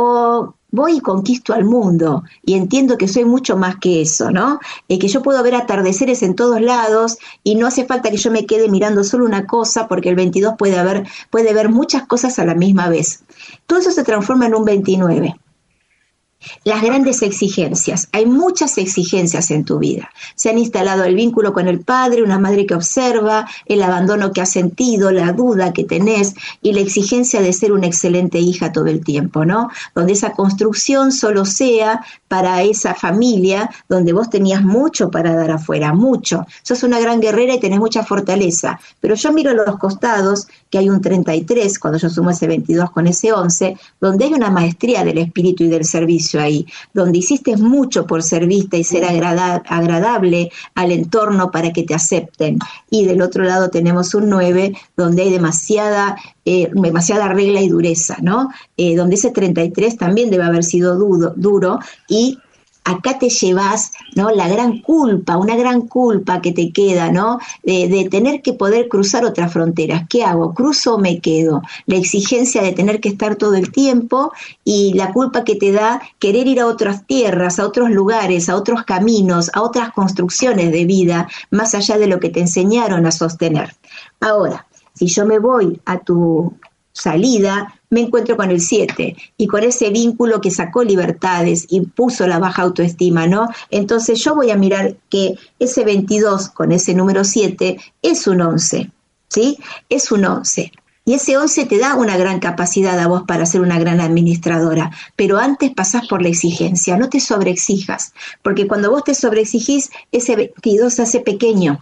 B: o voy y conquisto al mundo y entiendo que soy mucho más que eso, ¿no? Eh, que yo puedo ver atardeceres en todos lados y no hace falta que yo me quede mirando solo una cosa porque el veintidós puede, haber, puede ver muchas cosas a la misma vez. Todo eso se transforma en un veintinueve. Las grandes exigencias. Hay muchas exigencias en tu vida. Se han instalado el vínculo con el padre, una madre que observa, el abandono que has sentido, la duda que tenés y la exigencia de ser una excelente hija todo el tiempo, ¿no? Donde esa construcción solo sea para esa familia donde vos tenías mucho para dar afuera, mucho. Sos una gran guerrera y tenés mucha fortaleza. Pero yo miro a los costados, que hay un treinta y tres, cuando yo sumo ese veintidós con ese once, donde hay una maestría del espíritu y del servicio ahí, donde hiciste mucho por ser vista y ser agrada- agradable al entorno para que te acepten. Y del otro lado tenemos un nueve, donde hay demasiada, eh, demasiada regla y dureza, ¿no? Eh, donde ese treinta y tres también debe haber sido dudo, duro, y acá te llevas, ¿no?, la gran culpa, una gran culpa que te queda, ¿no?, de, de tener que poder cruzar otras fronteras. ¿Qué hago? ¿Cruzo o me quedo? La exigencia de tener que estar todo el tiempo y la culpa que te da querer ir a otras tierras, a otros lugares, a otros caminos, a otras construcciones de vida, más allá de lo que te enseñaron a sostener. Ahora, si yo me voy a tu salida, me encuentro con el siete y con ese vínculo que sacó libertades y puso la baja autoestima, ¿no? Entonces yo voy a mirar que ese veintidós con ese número siete es un once, ¿sí? Es un once. Y ese once te da una gran capacidad a vos para ser una gran administradora, pero antes pasás por la exigencia, no te sobreexijas, porque cuando vos te sobreexigís, ese veintidós se hace pequeño.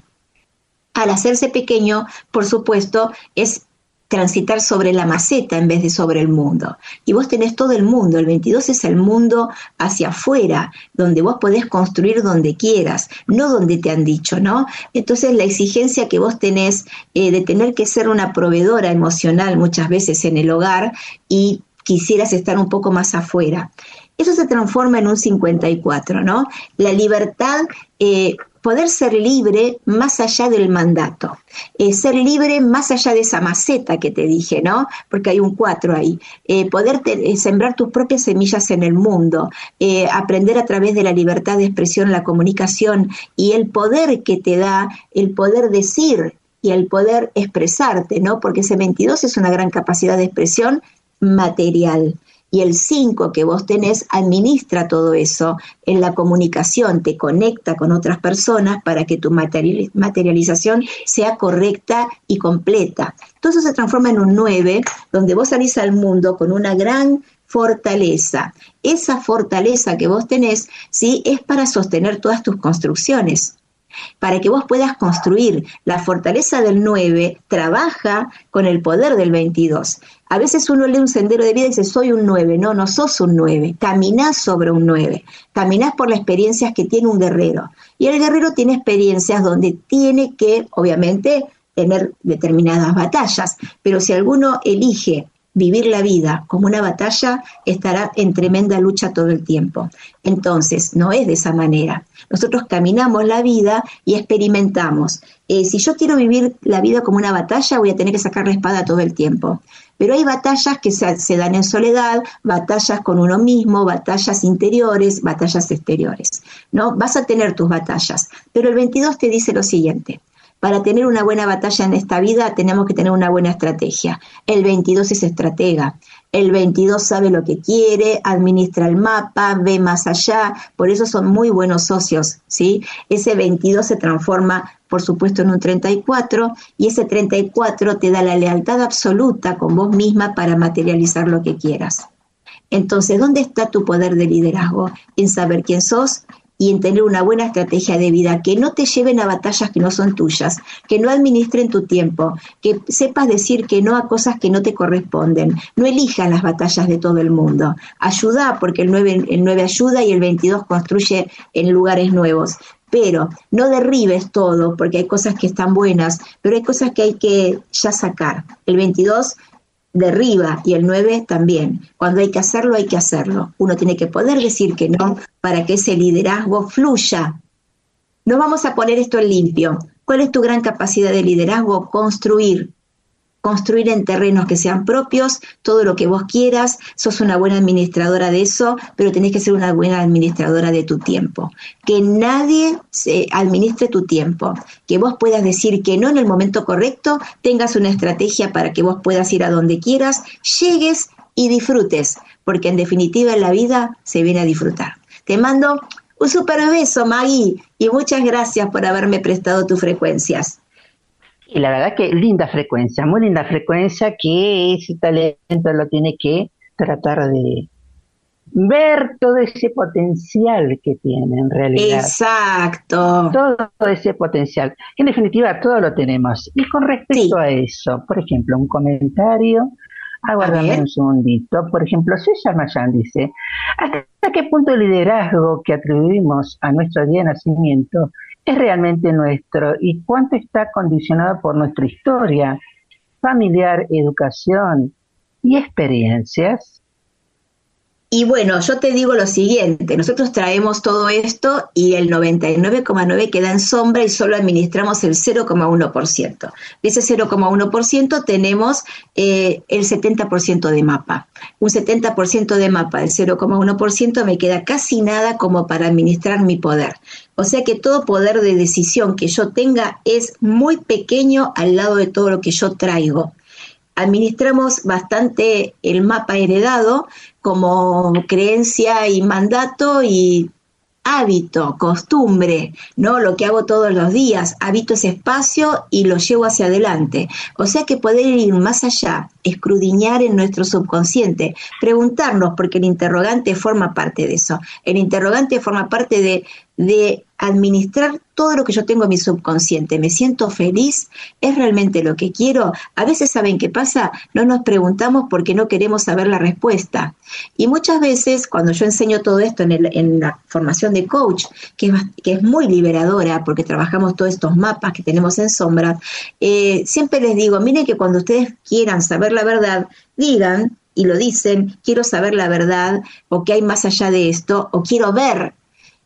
B: Al hacerse pequeño, por supuesto, es transitar sobre la maceta en vez de sobre el mundo. Y vos tenés todo el mundo, el veintidós es el mundo hacia afuera, donde vos podés construir donde quieras, no donde te han dicho, ¿no? Entonces la exigencia que vos tenés eh, de tener que ser una proveedora emocional muchas veces en el hogar y quisieras estar un poco más afuera. Eso se transforma en un cincuenta y cuatro, ¿no? La libertad, eh, poder ser libre más allá del mandato, eh, ser libre más allá de esa maceta que te dije, ¿no? Porque hay un cuatro ahí, eh, poder te, eh, sembrar tus propias semillas en el mundo, eh, aprender a través de la libertad de expresión, la comunicación y el poder que te da, el poder decir y el poder expresarte, ¿no? Porque ese veintidós es una gran capacidad de expresión material. Y el cinco que vos tenés administra todo eso en la comunicación, te conecta con otras personas para que tu materialización sea correcta y completa. Todo eso se transforma en un nueve, donde vos salís al mundo con una gran fortaleza. Esa fortaleza que vos tenés, ¿sí?, es para sostener todas tus construcciones, para que vos puedas construir. La fortaleza del nueve trabaja con el poder del veintidós. A veces uno lee un sendero de vida y dice, soy un nueve. No, no sos un nueve. Caminás sobre un nueve. Caminás por las experiencias que tiene un guerrero. Y el guerrero tiene experiencias donde tiene que, obviamente, tener determinadas batallas. Pero si alguno elige vivir la vida como una batalla, estará en tremenda lucha todo el tiempo. Entonces, no es de esa manera. Nosotros caminamos la vida y experimentamos. Eh, si yo quiero vivir la vida como una batalla, voy a tener que sacar la espada todo el tiempo. Pero hay batallas que se, se dan en soledad, batallas con uno mismo, batallas interiores, batallas exteriores, ¿no? Vas a tener tus batallas. Pero el veintidós te dice lo siguiente: para tener una buena batalla en esta vida tenemos que tener una buena estrategia. El veintidós es estratega. El veintidós sabe lo que quiere, administra el mapa, ve más allá. Por eso son muy buenos socios, ¿sí? Ese veintidós se transforma, por supuesto, en un treinta y cuatro, y ese treinta y cuatro te da la lealtad absoluta con vos misma para materializar lo que quieras. Entonces, ¿dónde está tu poder de liderazgo? En saber quién sos y en tener una buena estrategia de vida, que no te lleven a batallas que no son tuyas, que no administren tu tiempo, que sepas decir que no a cosas que no te corresponden. No elijas las batallas de todo el mundo. Ayuda, porque el nueve, el nueve ayuda y el veintidós construye en lugares nuevos. Pero no derribes todo, porque hay cosas que están buenas, pero hay cosas que hay que ya sacar. El veintidós derriba y el nueve también. Cuando hay que hacerlo, hay que hacerlo. Uno tiene que poder decir que no para que ese liderazgo fluya. No vamos a poner esto en limpio. ¿Cuál es tu gran capacidad de liderazgo? Construir. Construir en terrenos que sean propios, todo lo que vos quieras. Sos una buena administradora de eso, pero tenés que ser una buena administradora de tu tiempo. Que nadie se administre tu tiempo. Que vos puedas decir que no en el momento correcto, tengas una estrategia para que vos puedas ir a donde quieras, llegues y disfrutes. porque en definitiva en la vida se viene a disfrutar. Te mando un super beso, Maggie, y muchas gracias por haberme prestado tus frecuencias.
C: Y la verdad que linda frecuencia, muy linda frecuencia, que ese talento lo tiene que tratar de ver todo ese potencial que tiene en realidad.
B: Exacto.
C: Todo ese potencial. En definitiva, todo lo tenemos. Y con respecto sí. a eso, por ejemplo, un comentario, aguárdame un segundito. Por ejemplo, César Mayán dice, ¿hasta qué punto el liderazgo que atribuimos a nuestro día de nacimiento es realmente nuestro? ¿Y cuánto está condicionado por nuestra historia familiar, educación y experiencias?
B: Y bueno, yo te digo lo siguiente, nosotros traemos todo esto y el noventa y nueve coma nueve queda en sombra y solo administramos el cero coma uno por ciento. De ese cero coma uno por ciento tenemos eh, el setenta por ciento de mapa. Un setenta por ciento de mapa, el cero coma uno por ciento me queda casi nada como para administrar mi poder. O sea que todo poder de decisión que yo tenga es muy pequeño al lado de todo lo que yo traigo. Administramos bastante el mapa heredado como creencia y mandato y hábito, costumbre, ¿no? Lo que hago todos los días, habito ese espacio y lo llevo hacia adelante. O sea que poder ir más allá, escudriñar en nuestro subconsciente, preguntarnos, porque el interrogante forma parte de eso. El interrogante forma parte de, de administrar todo lo que yo tengo en mi subconsciente. ¿Me siento feliz? ¿Es realmente lo que quiero? A veces, ¿saben qué pasa? No nos preguntamos porque no queremos saber la respuesta. Y muchas veces, cuando yo enseño todo esto en, el, en la formación de coach, que es, que es muy liberadora, porque trabajamos todos estos mapas que tenemos en sombra, eh, siempre les digo, miren que cuando ustedes quieran saber la verdad, digan, y lo dicen, quiero saber la verdad, o qué hay más allá de esto, o quiero ver.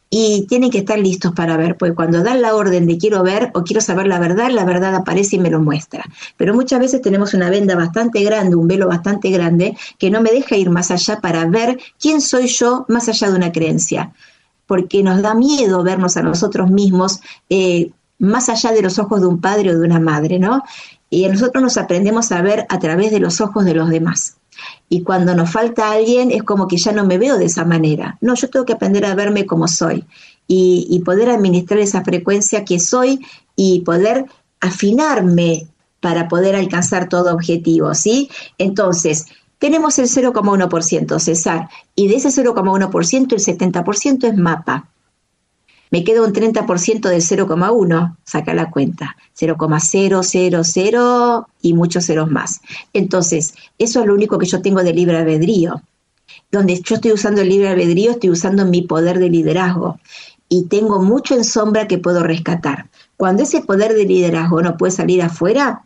B: Y tienen que estar listos para ver, porque cuando dan la orden de quiero ver o quiero saber la verdad, la verdad aparece y me lo muestra. Pero muchas veces tenemos una venda bastante grande, un velo bastante grande, que no me deja ir más allá para ver quién soy yo más allá de una creencia. Porque nos da miedo vernos a nosotros mismos eh, más allá de los ojos de un padre o de una madre, ¿no? Y a nosotros nos aprendemos a ver a través de los ojos de los demás. Y cuando nos falta alguien es como que ya no me veo de esa manera. No, yo tengo que aprender a verme como soy y, y poder administrar esa frecuencia que soy y poder afinarme para poder alcanzar todo objetivo, ¿sí? Entonces, tenemos el cero coma uno por ciento, César, y de ese cero coma uno por ciento el setenta por ciento es mapa. Me queda un treinta por ciento del cero coma uno, saca la cuenta, cero coma cero cero cero y muchos ceros más. Entonces, eso es lo único que yo tengo de libre albedrío. Donde yo estoy usando el libre albedrío, estoy usando mi poder de liderazgo. Y tengo mucho en sombra que puedo rescatar. Cuando ese poder de liderazgo no puede salir afuera,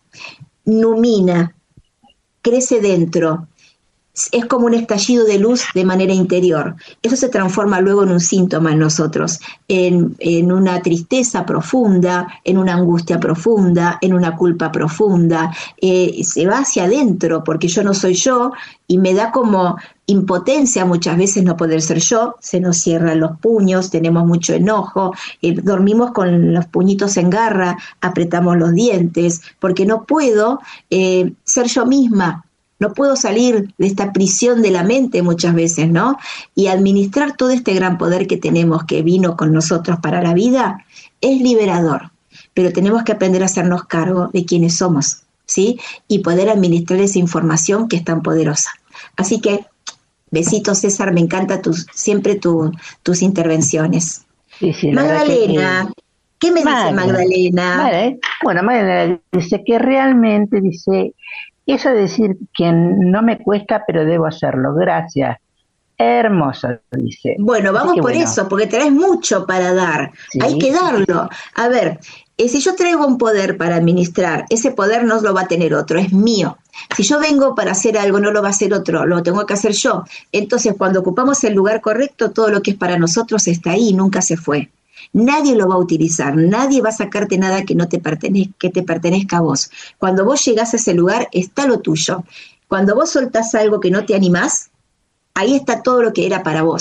B: ilumina, crece dentro. Es como un estallido de luz de manera interior. Eso se transforma luego en un síntoma en nosotros, en, en una tristeza profunda, en una angustia profunda, en una culpa profunda. Eh, se va hacia adentro porque yo no soy yo y me da como impotencia muchas veces no poder ser yo. Se nos cierran los puños, tenemos mucho enojo, eh, dormimos con los puñitos en garra, apretamos los dientes porque no puedo eh, ser yo misma. No puedo salir de esta prisión de la mente muchas veces, ¿no? Y administrar todo este gran poder que tenemos, que vino con nosotros para la vida, es liberador. Pero tenemos que aprender a hacernos cargo de quiénes somos, ¿sí? Y poder administrar esa información que es tan poderosa. Así que, besitos, César, me encanta tus, siempre tu, tus intervenciones.
C: Sí, sí,
B: Magdalena, que, ¿qué me Magda, dice Magdalena?
C: Vale. Bueno, Magdalena dice que realmente, dice... Eso de decir que no me cuesta, pero debo hacerlo. Gracias. Hermoso, dice.
B: Bueno, vamos por bueno. eso, porque traes mucho para dar. Sí, hay que darlo. A ver, eh, si yo traigo un poder para administrar, ese poder no lo va a tener otro, es mío. Si yo vengo para hacer algo, no lo va a hacer otro, lo tengo que hacer yo. Entonces, cuando ocupamos el lugar correcto, todo lo que es para nosotros está ahí, nunca se fue. Nadie lo va a utilizar, nadie va a sacarte nada que no te pertenezca, que te pertenezca a vos. Cuando vos llegás a ese lugar, está lo tuyo. Cuando vos soltás algo que no te animás, ahí está todo lo que era para vos.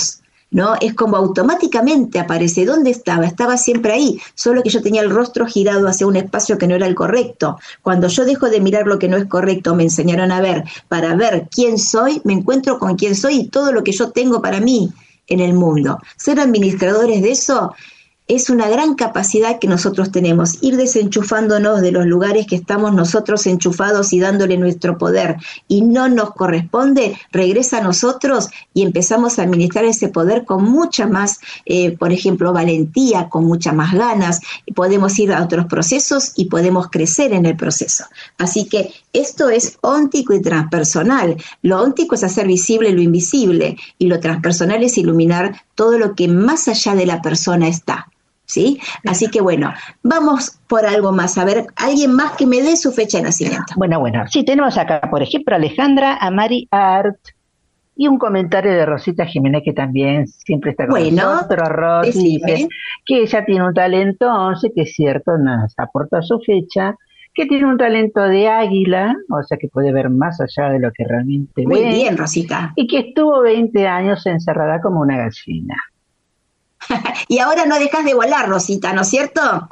B: ¿no? Es como automáticamente aparece. ¿Dónde estaba? Estaba siempre ahí, solo que yo tenía el rostro girado hacia un espacio que no era el correcto. Cuando yo dejo de mirar lo que no es correcto, me enseñaron a ver, para ver quién soy, me encuentro con quién soy y todo lo que yo tengo para mí en el mundo. Ser administradores de eso es una gran capacidad que nosotros tenemos, ir desenchufándonos de los lugares que estamos nosotros enchufados y dándole nuestro poder y no nos corresponde, regresa a nosotros y empezamos a administrar ese poder con mucha más, eh, por ejemplo, valentía, con muchas más ganas, podemos ir a otros procesos y podemos crecer en el proceso. Así que esto es óntico y transpersonal. Lo óntico es hacer visible lo invisible y lo transpersonal es iluminar todo lo que más allá de la persona está. ¿Sí? Así que bueno, vamos por algo más. A ver, alguien más que me dé su fecha de nacimiento.
C: Bueno, bueno, sí, tenemos acá, por ejemplo, Alejandra Amari Art y un comentario de Rosita Jiménez que también siempre está con
B: bueno,
C: nosotros. Rosy dice que ella tiene un talento once, que es cierto, nos aporta su fecha, que tiene un talento de águila, o sea que puede ver más allá de lo que realmente
B: Muy
C: ve.
B: Muy bien, Rosita.
C: Y que estuvo veinte años encerrada como una gallina.
B: Y ahora no dejas de volar, Rosita, ¿no es cierto?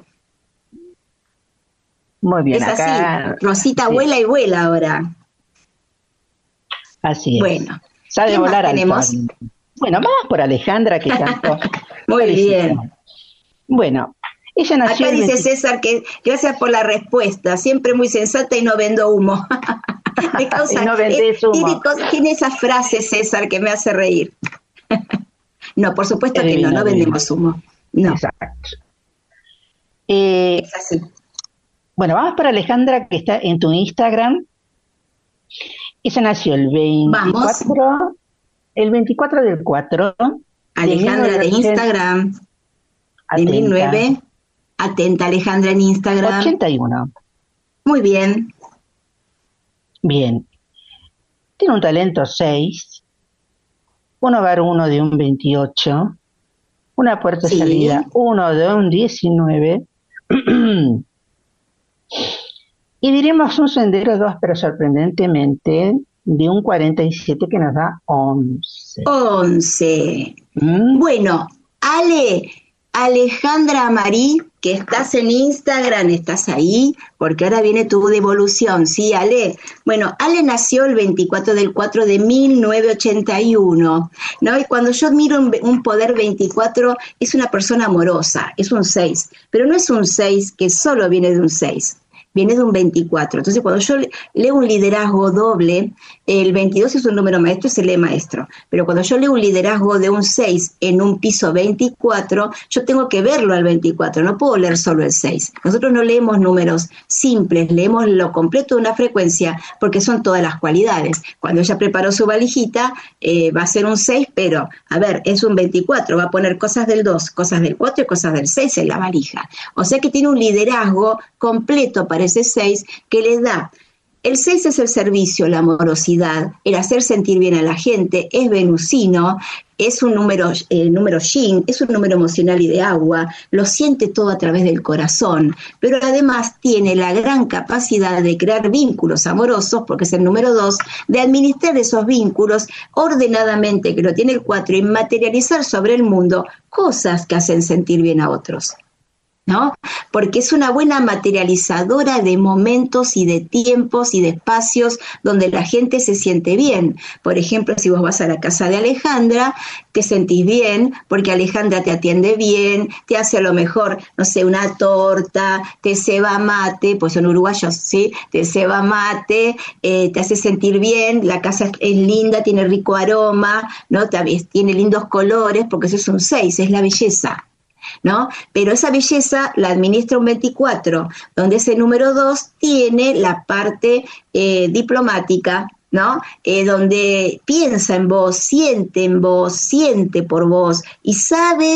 C: Muy bien,
B: es
C: acá.
B: Así. Rosita sí. Vuela y vuela ahora.
C: Así es.
B: Bueno.
C: Sabe volar alto.
B: Tenemos?
C: Bueno, vamos por Alejandra, que tanto.
B: Muy bien.
C: Bueno, ella nació.
B: Acá dice César que gracias por la respuesta, siempre muy sensata y no vendo humo. Me causa,
C: no vendés humo.
B: Tiene, tiene esa frase, César, que me hace reír. No, por supuesto que no, no vendemos humo. No.
C: Exacto. Eh,
B: es así.
C: Bueno, vamos para Alejandra, que está en tu Instagram. Ella nació el veinticuatro, vamos. el veinticuatro del cuatro.
B: Alejandra de, de Instagram. De mil nueve. Atenta, Alejandra, en Instagram.
C: ochenta y uno.
B: Muy bien.
C: Bien. Tiene un talento seis. Un hogar uno de un veintiocho, una puerta de sí. salida uno de un diecinueve, y diremos un sendero dos, pero sorprendentemente de un cuarenta y siete que nos da once.
B: once. ¿Mm? Bueno, Ale, Alejandra Amarí, que estás en Instagram, estás ahí, porque ahora viene tu devolución, ¿sí, Ale? Bueno, Ale nació el veinticuatro del cuatro de mil novecientos ochenta y uno, ¿no? Y cuando yo miro un, un poder veinticuatro, es una persona amorosa, es un seis, pero no es un seis que solo viene de un seis. Viene de un veinticuatro. Entonces, cuando yo leo un liderazgo doble, el veintidós es un número maestro, se lee maestro. Pero cuando yo leo un liderazgo de un seis en un piso veinticuatro, yo tengo que verlo al veinticuatro, no puedo leer solo el seis. Nosotros no leemos números simples, leemos lo completo de una frecuencia, porque son todas las cualidades. Cuando ella preparó su valijita, eh, va a ser un seis, pero, a ver, es un veinticuatro, va a poner cosas del dos, cosas del cuatro y cosas del seis en la valija. O sea que tiene un liderazgo completo para ese seis que le da. El seis es el servicio, la amorosidad, el hacer sentir bien a la gente, es venusino, es un número, eh, número yin, es un número emocional y de agua, lo siente todo a través del corazón, pero además tiene la gran capacidad de crear vínculos amorosos, porque es el número dos, de administrar esos vínculos ordenadamente, que lo tiene el cuatro, y materializar sobre el mundo cosas que hacen sentir bien a otros, ¿no? Porque es una buena materializadora de momentos y de tiempos y de espacios donde la gente se siente bien. Por ejemplo, si vos vas a la casa de Alejandra, te sentís bien porque Alejandra te atiende bien, te hace a lo mejor, no sé, una torta, te ceba mate, pues son uruguayos, ¿sí? Te ceba mate, eh, te hace sentir bien, la casa es, es linda, tiene rico aroma, ¿no? Tiene lindos colores, porque eso es un seis, es la belleza, ¿no? Pero esa belleza la administra un veinticuatro, donde ese número dos tiene la parte eh, diplomática, ¿no? Eh, donde piensa en vos, siente en vos, siente por vos y sabe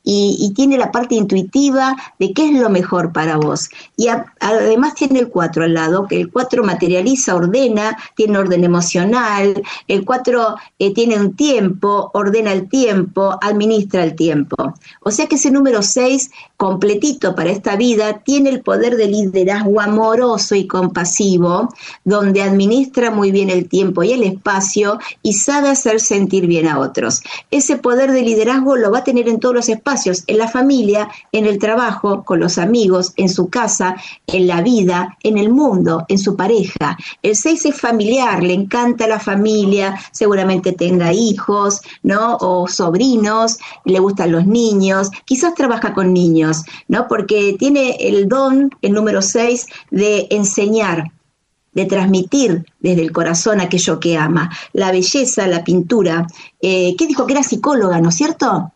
B: y, y tiene la parte intuitiva de qué es lo mejor para vos. Y a, además tiene el cuatro al lado, que el cuatro materializa, ordena, tiene orden emocional, el cuatro eh, tiene un tiempo, ordena el tiempo, administra el tiempo. O sea que ese número seis, completito para esta vida, tiene el poder de liderazgo amoroso y compasivo, donde administra muy bien el tiempo y el espacio y sabe hacer sentir bien a otros. Ese poder de liderazgo lo va a tener en todos los espacios, en la familia, en el trabajo, con los amigos, en su casa, en la vida, en el mundo, en su pareja. El seis es familiar, le encanta la familia, seguramente tenga hijos, ¿no? O sobrinos, le gustan los niños, quizás trabaja con niños, ¿no? Porque tiene el don, el número seis, de enseñar, de transmitir desde el corazón aquello que ama. La belleza, la pintura. Eh, ¿Qué dijo? Que era psicóloga, ¿no es cierto?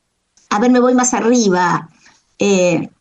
B: A ver, me voy más arriba. Eh,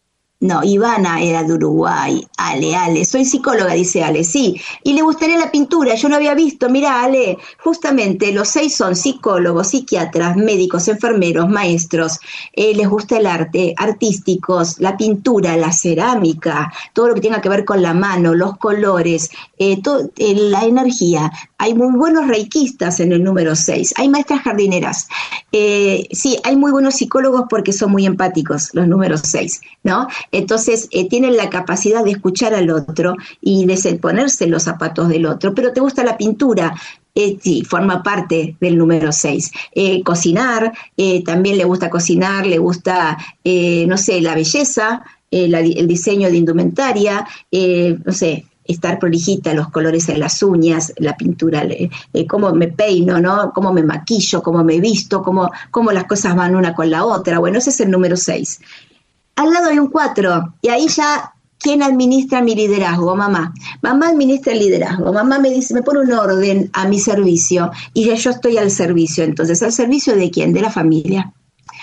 B: no, Ivana era de Uruguay. Ale, Ale, soy psicóloga, dice Ale, sí. Y le gustaría la pintura, yo no había visto. Mirá, Ale, justamente los seis son psicólogos, psiquiatras, médicos, enfermeros, maestros. Eh, les gusta el arte, artísticos, la pintura, la cerámica, todo lo que tenga que ver con la mano, los colores, eh, to, eh, la energía. Hay muy buenos reikistas en el número seis. Hay maestras jardineras. Eh, sí, hay muy buenos psicólogos porque son muy empáticos, los números seis, ¿no? Entonces, eh, tienen la capacidad de escuchar al otro y de ponerse en los zapatos del otro. Pero te gusta la pintura, eh, sí, forma parte del número seis. Eh, cocinar, eh, también le gusta cocinar, le gusta, eh, no sé, la belleza, eh, la, el diseño de indumentaria, eh, no sé, estar prolijita, los colores en las uñas, la pintura, eh, cómo me peino, ¿no? Cómo me maquillo, cómo me visto, cómo, cómo las cosas van una con la otra. Bueno, ese es el número seis. Al lado hay un cuatro, y ahí ya, ¿quién administra mi liderazgo? Mamá. Mamá administra el liderazgo. Mamá me dice, me pone un orden a mi servicio, y yo estoy al servicio. Entonces, ¿al servicio de quién? De la familia.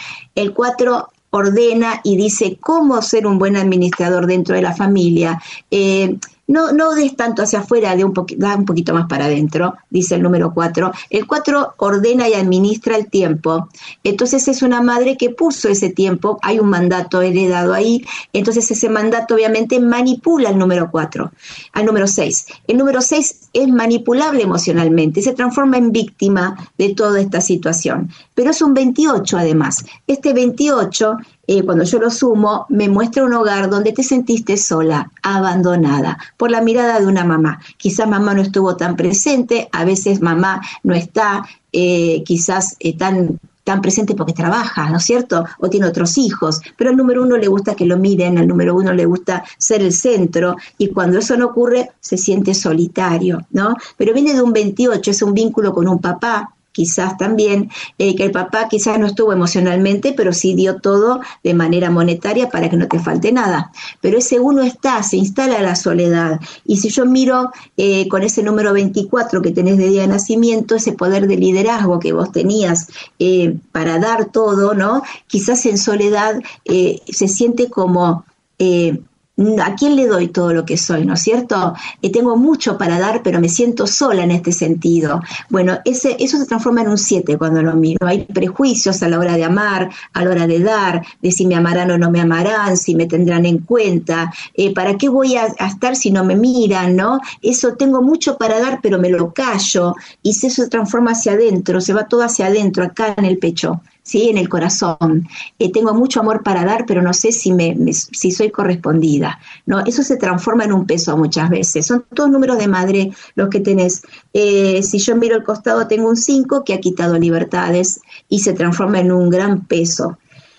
B: El cuatro ordena y dice cómo ser un buen administrador dentro de la familia. Eh, No, no des tanto hacia afuera, de un, poqu- da un poquito más para adentro, dice el número cuatro. El cuatro ordena y administra el tiempo. Entonces es una madre que puso ese tiempo, hay un mandato heredado ahí, entonces ese mandato obviamente manipula al número cuatro, al número seis. El número seis es manipulable emocionalmente, se transforma en víctima de toda esta situación. Pero es un veintiocho además. Este veintiocho, eh, cuando yo lo sumo, me muestra un hogar donde te sentiste sola, abandonada, por la mirada de una mamá. Quizás mamá no estuvo tan presente, a veces mamá no está eh, quizás eh, tan, tan presente porque trabaja, ¿no es cierto? O tiene otros hijos, pero al número uno le gusta que lo miren, al número uno le gusta ser el centro, y cuando eso no ocurre, se siente solitario, ¿no? Pero viene de un veintiocho, es un vínculo con un papá, quizás también, eh, que el papá quizás no estuvo emocionalmente, pero sí dio todo de manera monetaria para que no te falte nada. Pero ese uno está, se instala la soledad. Y si yo miro eh, con ese número veinticuatro que tenés de día de nacimiento, ese poder de liderazgo que vos tenías eh, para dar todo, ¿no? Quizás en soledad eh, se siente como... Eh, ¿a quién le doy todo lo que soy, no es cierto? Eh, tengo mucho para dar, pero me siento sola en este sentido. Bueno, ese, eso se transforma en un siete cuando lo miro. Hay prejuicios a la hora de amar, a la hora de dar, de si me amarán o no me amarán, si me tendrán en cuenta, eh, ¿para qué voy a, a estar si no me miran, no? Eso, tengo mucho para dar, pero me lo callo, y eso se transforma hacia adentro, se va todo hacia adentro, acá en el pecho. ¿Sí? En el corazón. Eh, tengo mucho amor para dar, pero no sé si, me, me, si soy correspondida, ¿no? Eso se transforma en un peso muchas veces. Son todos números de madre los que tenés. Eh, si yo miro al costado, tengo un cinco que ha quitado libertades y se transforma en un gran peso.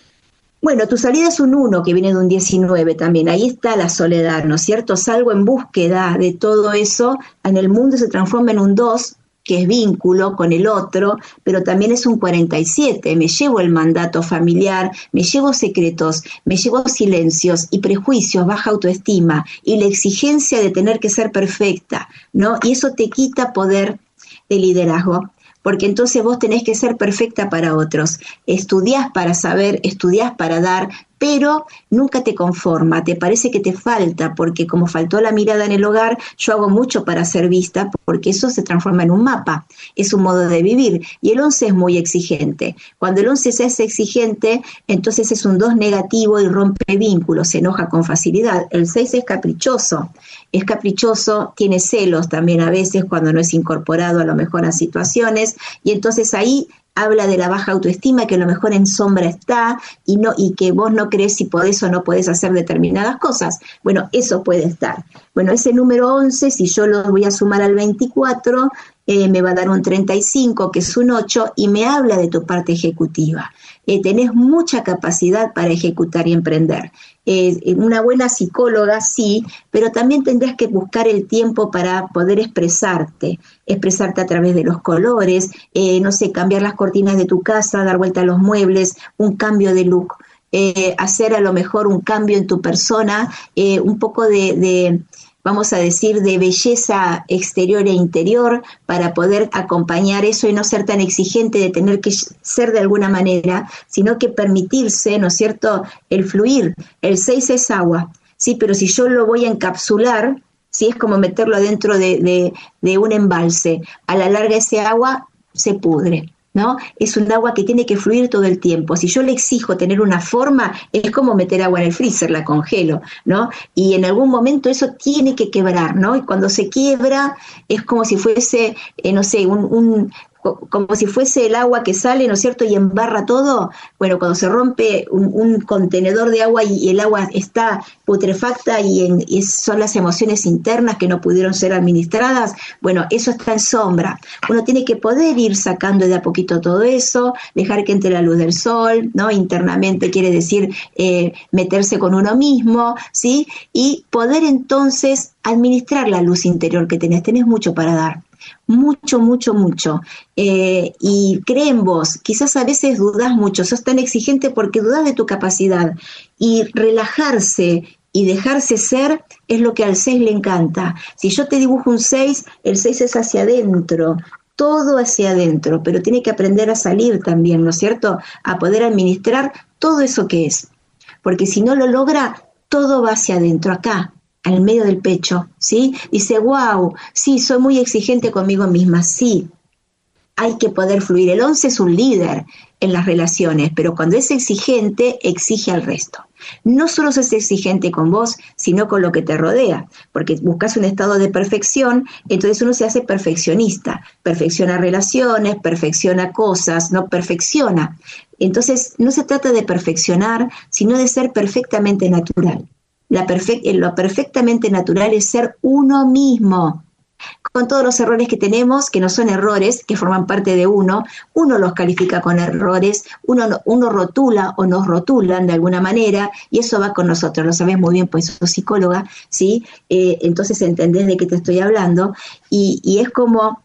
B: Bueno, tu salida es un uno que viene de un diecinueve también. Ahí está la soledad, ¿no es cierto? Salgo en búsqueda de todo eso. En el mundo se transforma en un dos, que es vínculo con el otro, pero también es un cuarenta y siete, me llevo el mandato familiar, me llevo secretos, me llevo silencios y prejuicios, baja autoestima y la exigencia de tener que ser perfecta, ¿no? Y eso te quita poder de liderazgo, porque entonces vos tenés que ser perfecta para otros. Estudiás para saber, estudiás para dar, pero nunca te conforma, te parece que te falta, porque como faltó la mirada en el hogar, yo hago mucho para ser vista, porque eso se transforma en un mapa, es un modo de vivir, y el once es muy exigente. Cuando el once se hace exigente, entonces es un dos negativo y rompe vínculos, se enoja con facilidad. El seis es caprichoso, es caprichoso, tiene celos también a veces cuando no es incorporado a lo mejor a situaciones, y entonces ahí habla de la baja autoestima, que a lo mejor en sombra está, y no y que vos no crees si podés o no podés hacer determinadas cosas. Bueno, eso puede estar. Bueno, ese número once, si yo lo voy a sumar al veinticuatro, eh, me va a dar un treinta y cinco, que es un ocho, y me habla de tu parte ejecutiva. Eh, tenés mucha capacidad para ejecutar y emprender. Eh, una buena psicóloga, sí, pero también tendrás que buscar el tiempo para poder expresarte, expresarte a través de los colores, eh, no sé, cambiar las cortinas de tu casa, dar vuelta a los muebles, un cambio de look, eh, hacer a lo mejor un cambio en tu persona, eh, un poco de... de vamos a decir, de belleza exterior e interior para poder acompañar eso y no ser tan exigente de tener que ser de alguna manera, sino que permitirse, ¿no es cierto?, el fluir. El seis es agua, sí, pero si yo lo voy a encapsular, sí, es como meterlo adentro de, de, de un embalse. A la larga ese agua se pudre, ¿no? Es un agua que tiene que fluir todo el tiempo. Si yo le exijo tener una forma, es como meter agua en el freezer, la congelo, ¿no? Y en algún momento eso tiene que quebrar, ¿no? Y cuando se quiebra es como si fuese, eh, no sé, un, un como si fuese el agua que sale, ¿no es cierto?, y embarra todo. Bueno, cuando se rompe un, un contenedor de agua y, y el agua está putrefacta y, en, y son las emociones internas que no pudieron ser administradas, bueno, eso está en sombra. Uno tiene que poder ir sacando de a poquito todo eso, dejar que entre la luz del sol, ¿no? Internamente quiere decir eh, meterse con uno mismo, ¿sí? Y poder entonces administrar la luz interior que tenés. Tenés mucho para dar. Mucho, mucho, mucho. Eh, y cree en vos. Quizás a veces dudás mucho, sos tan exigente porque dudás de tu capacidad. Y relajarse y dejarse ser es lo que al seis le encanta. Si yo te dibujo un seis, el seis es hacia adentro, todo hacia adentro, pero tiene que aprender a salir también, ¿no es cierto?, a poder administrar todo eso que es. Porque si no lo logra, todo va hacia adentro, acá, al medio del pecho, ¿sí? Dice, wow, sí, soy muy exigente conmigo misma, sí. Hay que poder fluir. El once es un líder en las relaciones, pero cuando es exigente, exige al resto. No solo sos exigente con vos, sino con lo que te rodea, porque buscas un estado de perfección, entonces uno se hace perfeccionista, perfecciona relaciones, perfecciona cosas, no perfecciona. Entonces no se trata de perfeccionar, sino de ser perfectamente natural. La perfect, lo perfectamente natural es ser uno mismo, con todos los errores que tenemos, que no son errores, que forman parte de uno. Uno los califica con errores, uno, uno rotula o nos rotulan de alguna manera, y eso va con nosotros, lo sabés muy bien, pues sos psicóloga, ¿sí? Eh, entonces entendés de qué te estoy hablando, y, y es como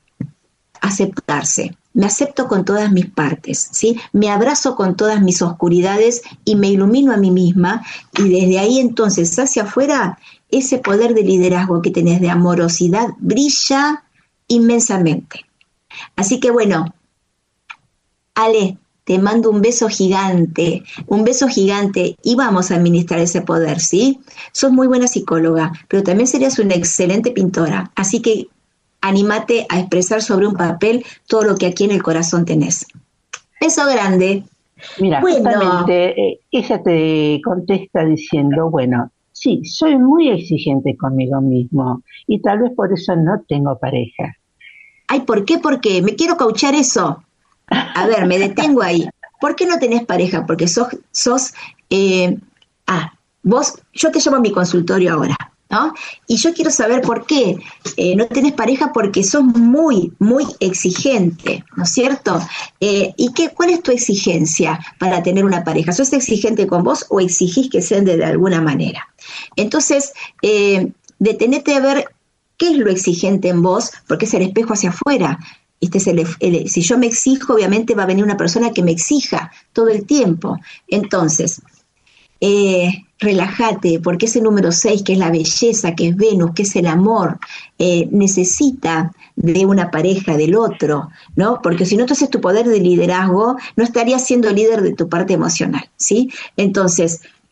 B: aceptarse. Me acepto con todas mis partes, ¿sí? Me abrazo con todas mis oscuridades y me ilumino a mí misma, y desde ahí entonces hacia afuera ese poder de liderazgo que tenés, de amorosidad, brilla inmensamente. Así que bueno, Ale, te mando un beso gigante, un beso gigante, y vamos a administrar ese poder, ¿sí? Sos muy buena psicóloga, pero también serías una excelente pintora, así que anímate a expresar sobre un papel todo lo que aquí en el corazón tenés. Beso grande.
C: Mira, bueno, justamente eh, ella te contesta diciendo, bueno, sí, soy muy exigente conmigo mismo y tal vez por eso no tengo pareja.
B: Ay, ¿por qué? ¿Por qué? Me quiero cauchar eso. A ver, me detengo ahí. ¿Por qué no tenés pareja? Porque sos, sos eh, ah, vos, yo te llamo a mi consultorio ahora, ¿no? Y yo quiero saber por qué eh, no tenés pareja, porque sos muy, muy exigente, ¿no es cierto? Eh, ¿Y qué, cuál es tu exigencia para tener una pareja? ¿Sos exigente con vos o exigís que sean de, de alguna manera? Entonces, eh, detenete a ver qué es lo exigente en vos, porque es el espejo hacia afuera. Este es el, el, si yo me exijo, obviamente va a venir una persona que me exija todo el tiempo. Entonces, eh, relájate, porque ese número seis, que es la belleza, que es Venus, que es el amor, eh, necesita de una pareja, del otro, ¿no? Porque si no, entonces tu poder de liderazgo no estarías siendo líder de tu parte emocional, ¿sí? Entonces,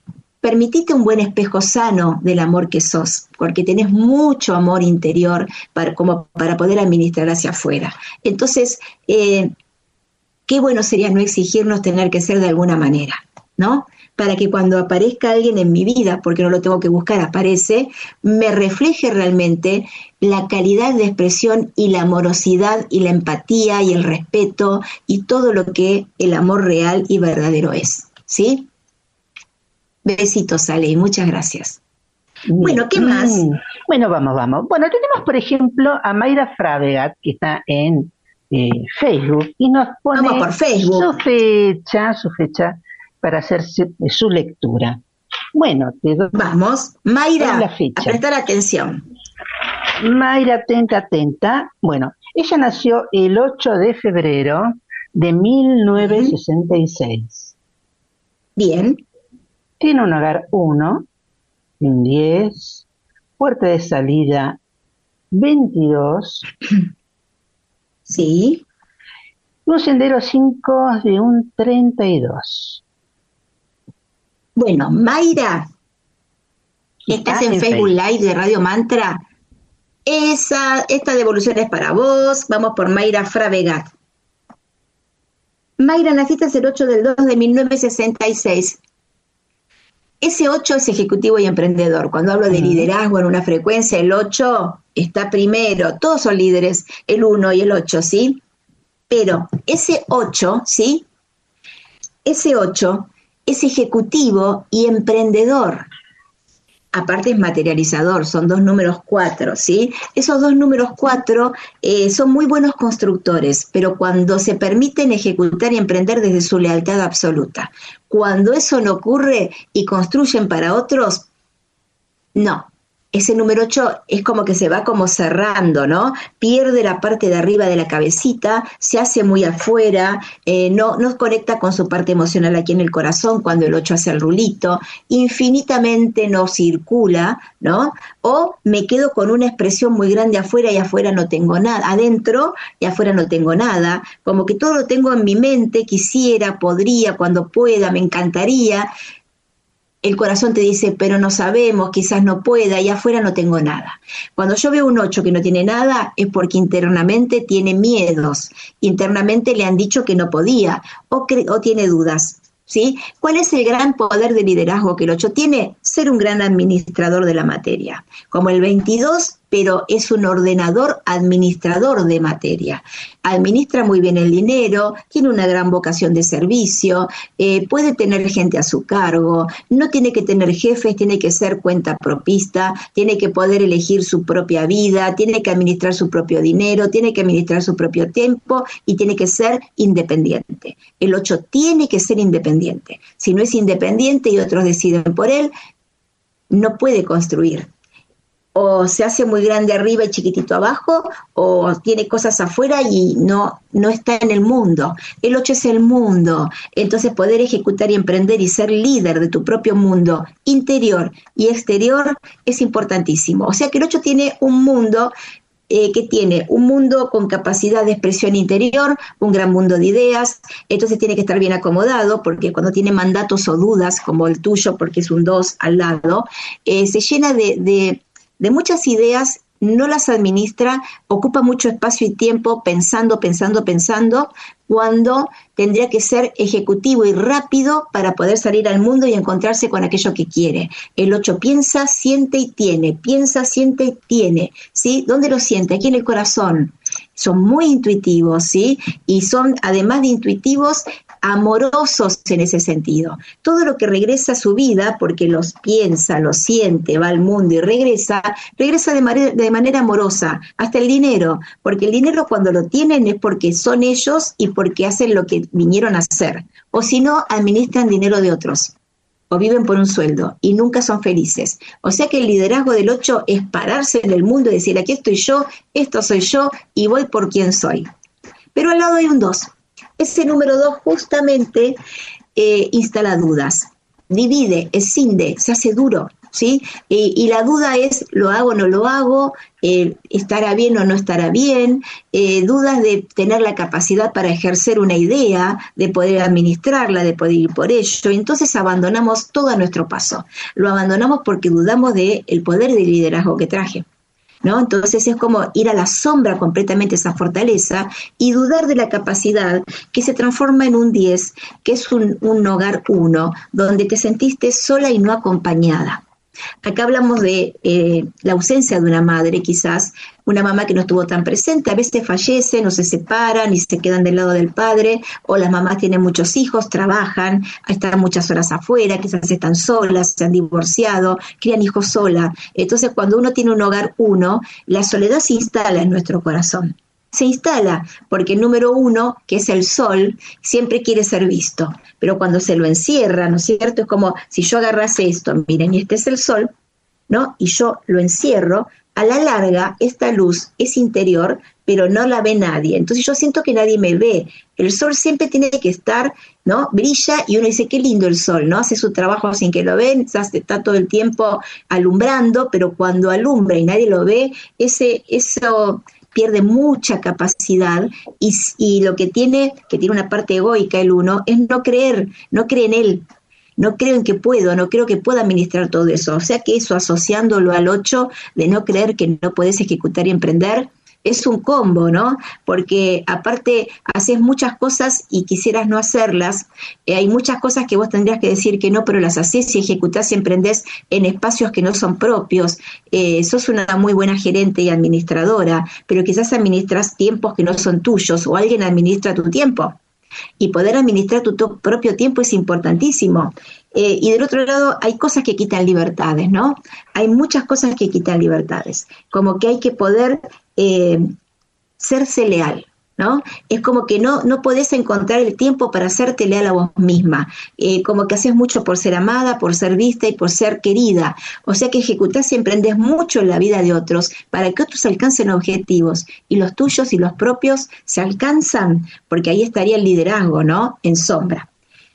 B: permitite un buen espejo sano del amor que sos, porque tenés mucho amor interior para, como para poder administrar hacia afuera. Entonces, eh, qué bueno sería no exigirnos tener que ser de alguna manera, ¿no? Para que cuando aparezca alguien en mi vida, porque no lo tengo que buscar, aparece, me refleje realmente la calidad de expresión y la amorosidad y la empatía y el respeto y todo lo que el amor real y verdadero es, ¿sí? Besitos, Ale, y muchas gracias.
C: Bien.
B: Bueno, ¿qué más?
C: Mm. Bueno, vamos, vamos. Bueno, tenemos, por ejemplo, a Mayra Fravegat, que está en eh, Facebook, y nos pone
B: Vamos por Facebook.
C: su fecha, su fecha para hacer su, su lectura. Bueno, te doy
B: Vamos, Mayra,
C: la fecha.
B: a prestar atención.
C: Mayra, atenta, atenta. Bueno, ella nació el ocho de febrero de mil novecientos sesenta y seis.
B: Bien.
C: Tiene un hogar uno, un diez, puerta de salida veintidós,
B: Sí.
C: un sendero cinco de un treinta y dos.
B: Bueno, Mayra, estás en, en Facebook, Facebook Live de Radio Mantra. Esa, esta devolución es para vos. Vamos por Mayra Fravegat. Mayra, naciste el ocho del dos de mil novecientos sesenta y seis. Ese ocho es ejecutivo y emprendedor. Cuando hablo de liderazgo en una frecuencia, el ocho está primero. Todos son líderes, el uno y el ocho, ¿sí? Pero ese ocho, ¿sí? Ese ocho es ejecutivo y emprendedor. Aparte es materializador, son dos números cuatro, ¿sí? Esos dos números cuatro eh, son muy buenos constructores, pero cuando se permiten ejecutar y emprender desde su lealtad absoluta. Cuando eso no ocurre y construyen para otros, no. Ese número ocho es como que se va como cerrando, ¿no? Pierde la parte de arriba de la cabecita, se hace muy afuera, eh, no, no conecta con su parte emocional aquí en el corazón cuando el ocho hace el rulito, infinitamente no circula, ¿no? O me quedo con una expresión muy grande afuera y afuera no tengo nada, adentro y afuera no tengo nada, como que todo lo tengo en mi mente, quisiera, podría, cuando pueda, me encantaría. El corazón te dice, pero no sabemos, quizás no pueda, y afuera no tengo nada. Cuando yo veo un ocho que no tiene nada, es porque internamente tiene miedos, internamente le han dicho que no podía, o, cre- o tiene dudas, ¿sí? ¿Cuál es el gran poder de liderazgo que el ocho tiene? Ser un gran administrador de la materia, como el veintidós, pero es un ordenador administrador de materia. Administra muy bien el dinero, tiene una gran vocación de servicio, eh, puede tener gente a su cargo, no tiene que tener jefes, tiene que ser cuenta propista, tiene que poder elegir su propia vida, tiene que administrar su propio dinero, tiene que administrar su propio tiempo y tiene que ser independiente. El ocho tiene que ser independiente. Si no es independiente y otros deciden por él, no puede construir. O se hace muy grande arriba y chiquitito abajo, o tiene cosas afuera y no, no está en el mundo. El ocho es el mundo. Entonces poder ejecutar y emprender y ser líder de tu propio mundo interior y exterior es importantísimo. O sea que el ocho tiene un mundo eh, que tiene un mundo con capacidad de expresión interior, un gran mundo de ideas, entonces tiene que estar bien acomodado, porque cuando tiene mandatos o dudas, como el tuyo, porque es un dos al lado, eh, se llena de... de de muchas ideas, no las administra, ocupa mucho espacio y tiempo pensando, pensando, pensando, cuando tendría que ser ejecutivo y rápido para poder salir al mundo y encontrarse con aquello que quiere. El ocho piensa, siente y tiene, piensa, siente y tiene, ¿sí? ¿Dónde lo siente? Aquí en el corazón. Son muy intuitivos, ¿sí? Y son, además de intuitivos, amorosos en ese sentido. Todo lo que regresa a su vida, porque los piensa, los siente, va al mundo y regresa, regresa de manera, de manera amorosa, hasta el dinero, porque el dinero cuando lo tienen es porque son ellos y porque hacen lo que vinieron a hacer, o si no, administran dinero de otros, o viven por un sueldo, y nunca son felices. O sea que el liderazgo del ocho es pararse en el mundo y decir, aquí estoy yo, esto soy yo, y voy por quien soy. Pero al lado hay un dos. Ese número dos justamente eh, instala dudas, divide, escinde, se hace duro. ¿sí? Y, y la duda es, ¿lo hago o no lo hago? Eh, ¿Estará bien o no estará bien? Eh, dudas de tener la capacidad para ejercer una idea, de poder administrarla, de poder ir por ello. Y entonces abandonamos todo a nuestro paso. Lo abandonamos porque dudamos del poder de liderazgo que traje, ¿no? Entonces es como ir a la sombra completamente esa fortaleza y dudar de la capacidad que se transforma en un diez, que es un, un hogar uno, donde te sentiste sola y no acompañada. Acá hablamos de eh, la ausencia de una madre, quizás una mamá que no estuvo tan presente, a veces fallecen o se separan y se quedan del lado del padre, o las mamás tienen muchos hijos, trabajan, están muchas horas afuera, quizás están solas, se han divorciado, crían hijos sola. Entonces cuando uno tiene un hogar uno, la soledad se instala en nuestro corazón. Se instala porque el número uno, que es el sol, siempre quiere ser visto, pero cuando se lo encierra, ¿no es cierto? Es como si yo agarrase esto, miren, y este es el sol, ¿no? Y yo lo encierro, a la larga esta luz es interior, pero no la ve nadie, entonces yo siento que nadie me ve. El sol siempre tiene que estar, ¿no? Brilla y uno dice, qué lindo el sol, ¿no? Hace su trabajo sin que lo ven, está todo el tiempo alumbrando, pero cuando alumbra y nadie lo ve, ese, eso... pierde mucha capacidad y, y lo que tiene, que tiene una parte egoica el uno, es no creer, no cree en él, no creo en que puedo, no creo que pueda administrar todo eso. O sea que eso, asociándolo al ocho, de no creer que no puedes ejecutar y emprender, es un combo, ¿no? Porque aparte haces muchas cosas y quisieras no hacerlas, eh, hay muchas cosas que vos tendrías que decir que no, pero las haces y ejecutás y emprendés en espacios que no son propios. Eh, sos una muy buena gerente y administradora, pero quizás administras tiempos que no son tuyos o alguien administra tu tiempo. Y poder administrar tu to- propio tiempo es importantísimo. Eh, y del otro lado hay cosas que quitan libertades, ¿no? Hay muchas cosas que quitan libertades, como que hay que poder eh, serse leal, ¿no? Es como que no, no podés encontrar el tiempo para hacerte leal a vos misma, eh, como que haces mucho por ser amada, por ser vista y por ser querida, o sea que ejecutás y emprendés mucho en la vida de otros para que otros alcancen objetivos y los tuyos y los propios se alcanzan, porque ahí estaría el liderazgo, ¿no? En sombra.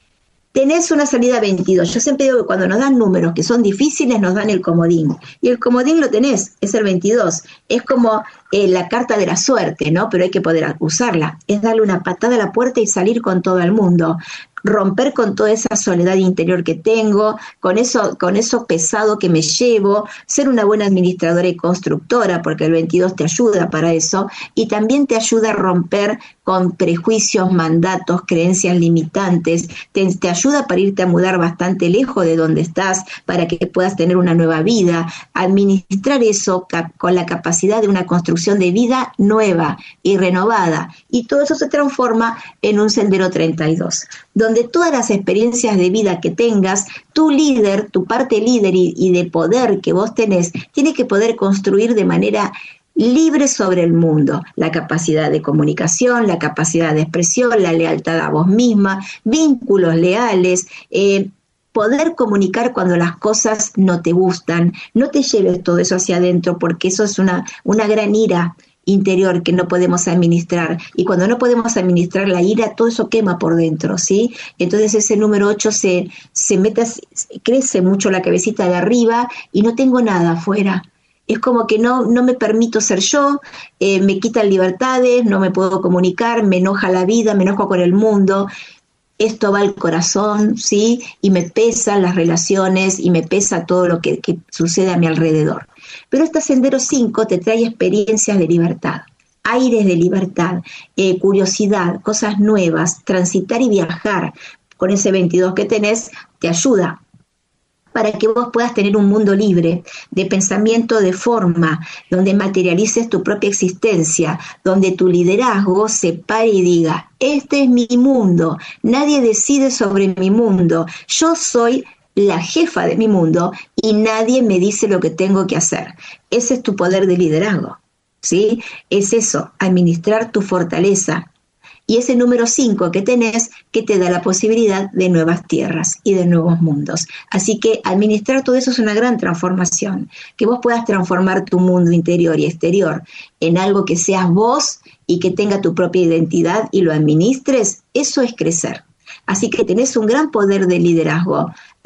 B: Tenés una salida veintidós. Yo siempre digo que cuando nos dan números que son difíciles, nos dan el comodín. Y el comodín lo tenés, es el veintidós. Es como eh, la carta de la suerte, ¿no? Pero hay que poder usarla. Es darle una patada a la puerta y salir con todo el mundo. Romper con toda esa soledad interior que tengo, con eso, con eso pesado que me llevo, ser una buena administradora y constructora, porque el veintidós te ayuda para eso, y también te ayuda a romper con prejuicios, mandatos, creencias limitantes, te, te ayuda para irte a mudar bastante lejos de donde estás, para que puedas tener una nueva vida, administrar eso cap- con la capacidad de una construcción de vida nueva y renovada, y todo eso se transforma en un sendero treinta y dos, donde todas las experiencias de vida que tengas, tu líder, tu parte líder y, y de poder que vos tenés, tiene que poder construir de manera libre sobre el mundo, la capacidad de comunicación, la capacidad de expresión, la lealtad a vos misma, vínculos leales, eh, poder comunicar cuando las cosas no te gustan, no te lleves todo eso hacia adentro porque eso es una, una gran ira interior que no podemos administrar, y cuando no podemos administrar la ira, todo eso quema por dentro, ¿sí? Entonces ese número ocho se, se mete, crece mucho la cabecita de arriba y no tengo nada afuera. Es como que no, no me permito ser yo, eh, me quitan libertades, no me puedo comunicar, me enoja la vida, me enojo con el mundo. Esto va al corazón, ¿sí? Y me pesan las relaciones y me pesa todo lo que, que sucede a mi alrededor. Pero este Sendero cinco te trae experiencias de libertad, aires de libertad, eh, curiosidad, cosas nuevas, transitar y viajar. Con ese veintidós que tenés, te ayuda para que vos puedas tener un mundo libre de pensamiento, de forma, donde materialices tu propia existencia, donde tu liderazgo se pare y diga, este es mi mundo, nadie decide sobre mi mundo, yo soy la jefa de mi mundo y nadie me dice lo que tengo que hacer. Ese es tu poder de liderazgo, ¿sí? Es eso, administrar tu fortaleza. Y ese número cinco que tenés, que te da la posibilidad de nuevas tierras y de nuevos mundos. Así que administrar todo eso es una gran transformación. Que vos puedas transformar tu mundo interior y exterior en algo que seas vos y que tenga tu propia identidad y lo administres, eso es crecer. Así que tenés un gran poder de liderazgo.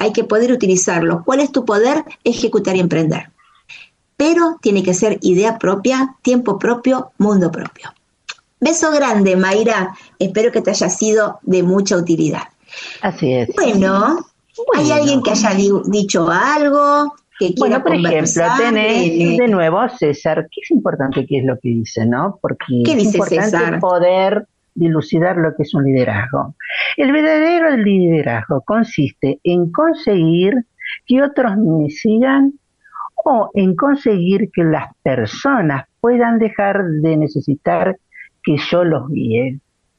B: hay que poder utilizarlo. ¿Cuál es tu poder? Ejecutar y emprender. Pero tiene que ser idea propia, tiempo propio, mundo propio. Beso grande, Mayra. Espero que te haya sido de mucha utilidad.
C: Así es.
B: Bueno, bueno. ¿Hay alguien que haya di- dicho algo? Que quiera
C: bueno, por ejemplo, tenés
B: de...
C: de nuevo César, que es importante que es lo que dice, ¿no? Porque
B: ¿Qué
C: es
B: dice
C: importante
B: César?
C: poder dilucidar lo que es un liderazgo. El verdadero liderazgo consiste en conseguir que otros me sigan o en conseguir que las personas puedan dejar de necesitar que yo los guíe.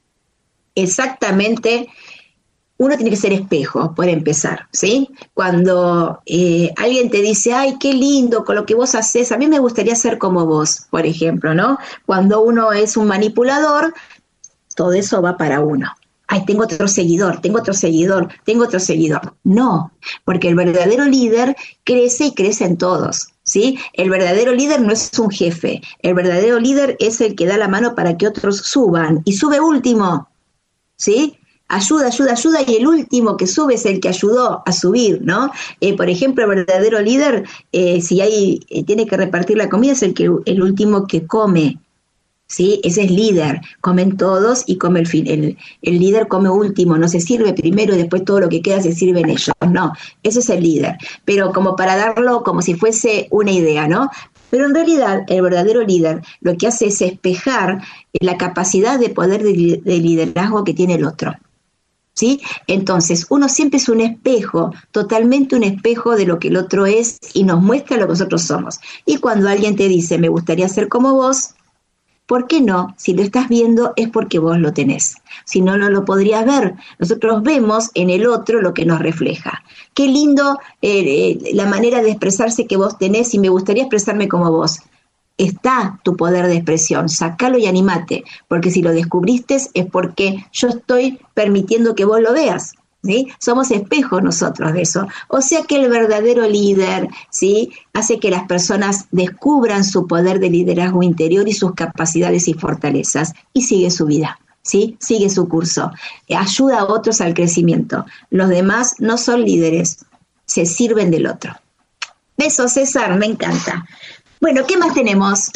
B: Exactamente. Uno tiene que ser espejo, por empezar, ¿sí? Cuando eh, alguien te dice, ay, qué lindo con lo que vos haces, a mí me gustaría ser como vos, por ejemplo, ¿no? Cuando uno es un manipulador, todo eso va para uno. Ay, tengo otro seguidor, tengo otro seguidor, tengo otro seguidor. No, porque el verdadero líder crece y crece en todos, ¿sí? El verdadero líder no es un jefe, el verdadero líder es el que da la mano para que otros suban, y sube último, ¿sí? Ayuda, ayuda, ayuda, y el último que sube es el que ayudó a subir, ¿no? Eh, por ejemplo, el verdadero líder, eh, si hay, eh, tiene que repartir la comida, es el, que, el último que come, ¿sí? Ese es líder, comen todos y come el, fin, el, el líder come último, no se sirve primero y después todo lo que queda se sirven ellos, no, ese es el líder, pero como para darlo como si fuese una idea, ¿no? Pero en realidad el verdadero líder lo que hace es espejar la capacidad de poder de, de liderazgo que tiene el otro, ¿sí? Entonces uno siempre es un espejo, totalmente un espejo de lo que el otro es y nos muestra lo que nosotros somos. Y cuando alguien te dice, me gustaría ser como vos, ¿por qué no? Si lo estás viendo es porque vos lo tenés. Si no, no lo podrías ver. Nosotros vemos en el otro lo que nos refleja. Qué lindo eh, eh, la manera de expresarse que vos tenés y me gustaría expresarme como vos. Está tu poder de expresión, sacalo y animate, porque si lo descubriste es porque yo estoy permitiendo que vos lo veas, ¿sí? Somos espejos nosotros de eso. O sea que el verdadero líder, ¿sí?, hace que las personas descubran su poder de liderazgo interior y sus capacidades y fortalezas y sigue su vida, ¿sí? Sigue su curso, ayuda a otros al crecimiento. Los demás no son líderes, se sirven del otro. Besos, César, me encanta. Bueno, ¿qué más tenemos?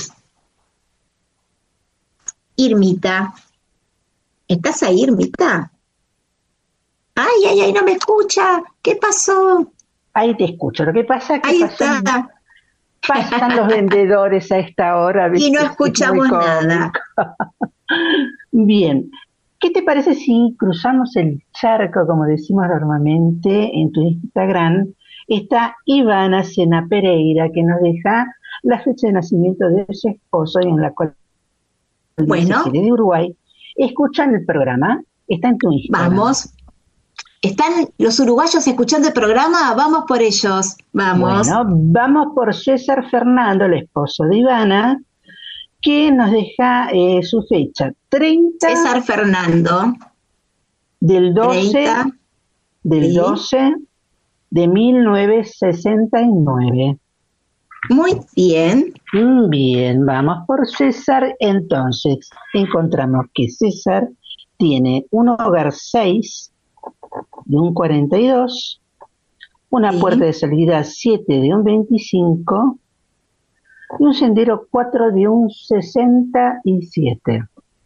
B: Irmita. ¿Estás ahí, Irmita? Ay, ay, ay, no me escucha. ¿Qué pasó?
C: Ahí te escucho. Lo que pasa es que
B: ahí
C: pasan,
B: está.
C: pasan los vendedores a esta hora.
B: ¿Viste? Y no escuchamos nada.
C: Bien. ¿Qué te parece si cruzamos el charco, como decimos normalmente en tu Instagram? Está Ivana Sena Pereira, que nos deja la fecha de nacimiento de su esposo, y en la cual
B: bueno,
C: dice que de Uruguay. Escuchan el programa, está en tu Instagram.
B: Vamos. ¿Están los uruguayos escuchando el programa? Vamos por ellos, vamos.
C: Bueno, vamos por César Fernando, el esposo de Ivana, que nos deja eh, su fecha, treinta
B: César Fernando.
C: Del doce, treinta, del ¿sí? doce de mil novecientos sesenta y nueve.
B: Muy bien.
C: Bien, vamos por César. Entonces, encontramos que César tiene un hogar seis de un cuarenta y dos, una sí. puerta de salida siete de un veinticinco y un sendero cuatro de un sesenta y siete.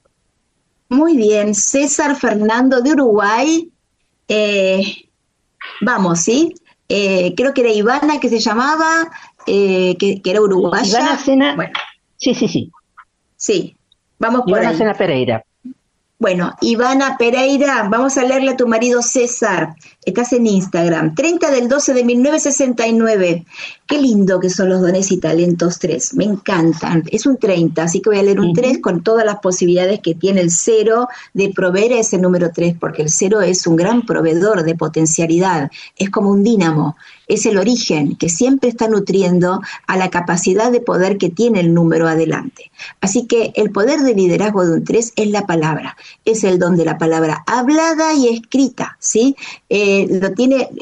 B: Muy bien, César Fernando de Uruguay. Eh, vamos, ¿sí? Eh, creo que era Ivana que se llamaba, eh, que, que era uruguaya.
C: Ivana Sena, bueno. sí, sí, sí.
B: Sí, vamos por
C: Ivana
B: ahí.
C: Sena Pereira.
B: Bueno, Ivana Pereira, vamos a leerle a tu marido César. Estás en Instagram. treinta del doce de mil novecientos sesenta y nueve. Qué lindo que son los dones y talentos tres. Me encantan. Es un treinta, así que voy a leer un uh-huh. tres con todas las posibilidades que tiene el cero de proveer ese número tres, porque el cero es un gran proveedor de potencialidad. Es como un dínamo. Es el origen que siempre está nutriendo a la capacidad de poder que tiene el número adelante. Así que el poder de liderazgo de un tres es la palabra. Es el don de la palabra hablada y escrita, ¿sí? Eh, lo tiene, eh,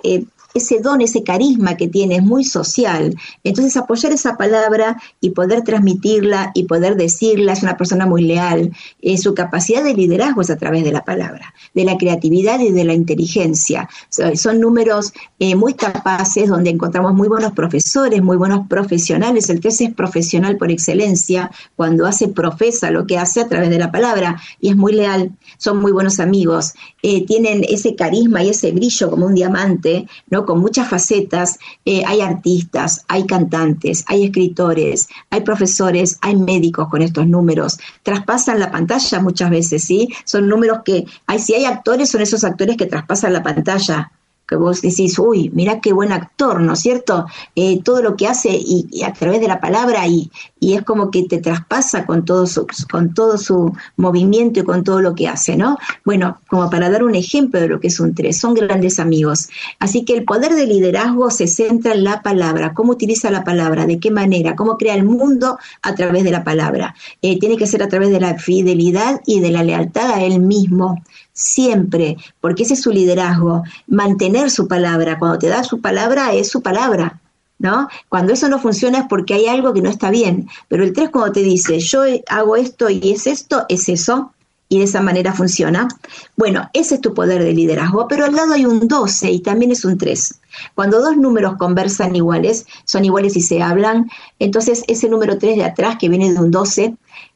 B: ese don, ese carisma que tiene, es muy social. Entonces apoyar esa palabra y poder transmitirla y poder decirla, es una persona muy leal. Eh, su capacidad de liderazgo es a través de la palabra, de la creatividad y de la inteligencia. So, son números eh, muy capaces, donde encontramos muy buenos profesores, muy buenos profesionales. El tres es profesional por excelencia, cuando hace, profesa lo que hace a través de la palabra, y es muy leal. Son muy buenos amigos, eh, tienen ese carisma y ese brillo como un diamante, ¿no? Con muchas facetas. Eh, hay artistas, hay cantantes, hay escritores, hay profesores, hay médicos con estos números. Traspasan la pantalla muchas veces, ¿sí? Son números que, hay, si hay actores, son esos actores que traspasan la pantalla, que vos decís, uy, mirá qué buen actor, ¿no es cierto? Eh, todo lo que hace y, y a través de la palabra, y, y es como que te traspasa con todo, su, con todo su movimiento y con todo lo que hace, ¿no? Bueno, como para dar un ejemplo de lo que es un tres, son grandes amigos. Así que el poder de liderazgo se centra en la palabra, cómo utiliza la palabra, de qué manera, cómo crea el mundo a través de la palabra. Eh, tiene que ser a través de la fidelidad y de la lealtad a él mismo, siempre, porque ese es su liderazgo, mantener su palabra. Cuando te da su palabra, es su palabra, ¿no? Cuando eso no funciona es porque hay algo que no está bien, pero el tres, cuando te dice, yo hago esto y es esto, es eso, y de esa manera funciona. Bueno, ese es tu poder de liderazgo, pero al lado hay un doce y también es un tres. Cuando dos números conversan iguales, son iguales y se hablan, entonces ese número tres de atrás, que viene de un doce,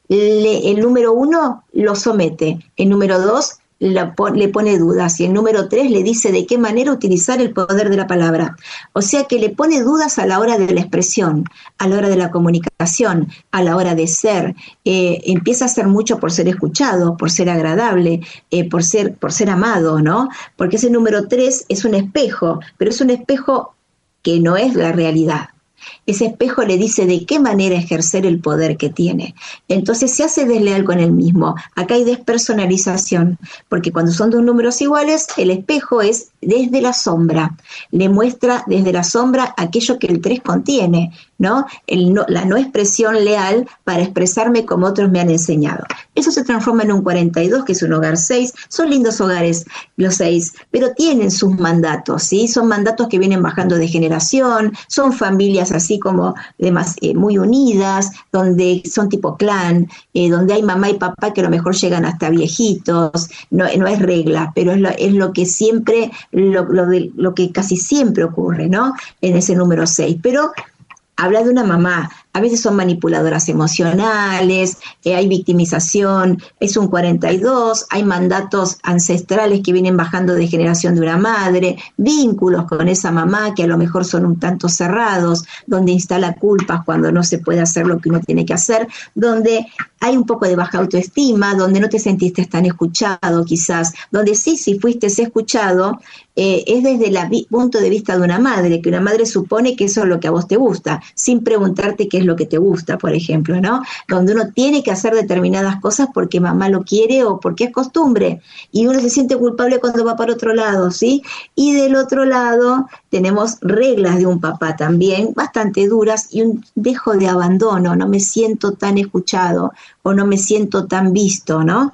B: le, el número uno lo somete, el número dos La, le pone dudas, y el número tres le dice de qué manera utilizar el poder de la palabra. O sea que le pone dudas a la hora de la expresión, a la hora de la comunicación, a la hora de ser. Eh, empieza a hacer mucho por ser escuchado, por ser agradable, eh, por ser, por ser amado, ¿no? Porque ese número tres es un espejo, pero es un espejo que no es la realidad. Ese espejo le dice de qué manera ejercer el poder que tiene. Entonces se hace desleal con él mismo. Acá hay despersonalización, porque cuando son dos números iguales, el espejo es desde la sombra. Le muestra desde la sombra aquello que el tres contiene, ¿no? El no, la no expresión leal para expresarme como otros me han enseñado. Eso se transforma en un cuarenta y dos, que es un hogar seis. Son lindos hogares los seis, pero tienen sus mandatos, ¿sí? Son mandatos que vienen bajando de generación, son familias así como demás, eh, muy unidas, donde son tipo clan, eh, donde hay mamá y papá que a lo mejor llegan hasta viejitos. No, no es regla, pero es lo, es lo que siempre, lo, lo, de, lo que casi siempre ocurre, ¿no? En ese número seis. Pero habla de una mamá, a veces son manipuladoras emocionales, eh, hay victimización, es un cuarenta y dos, hay mandatos ancestrales que vienen bajando de generación de una madre, vínculos con esa mamá que a lo mejor son un tanto cerrados, donde instala culpas cuando no se puede hacer lo que uno tiene que hacer, donde hay un poco de baja autoestima, donde no te sentiste tan escuchado quizás, donde sí, si fuiste escuchado, eh, es desde el vi- punto de vista de una madre, que una madre supone que eso es lo que a vos te gusta, sin preguntarte qué es lo que te gusta, por ejemplo, ¿no? Donde uno tiene que hacer determinadas cosas porque mamá lo quiere o porque es costumbre, y uno se siente culpable cuando va para otro lado, ¿sí? Y del otro lado tenemos reglas de un papá también, bastante duras, y un dejo de abandono, no me siento tan escuchado, o no me siento tan visto, ¿no?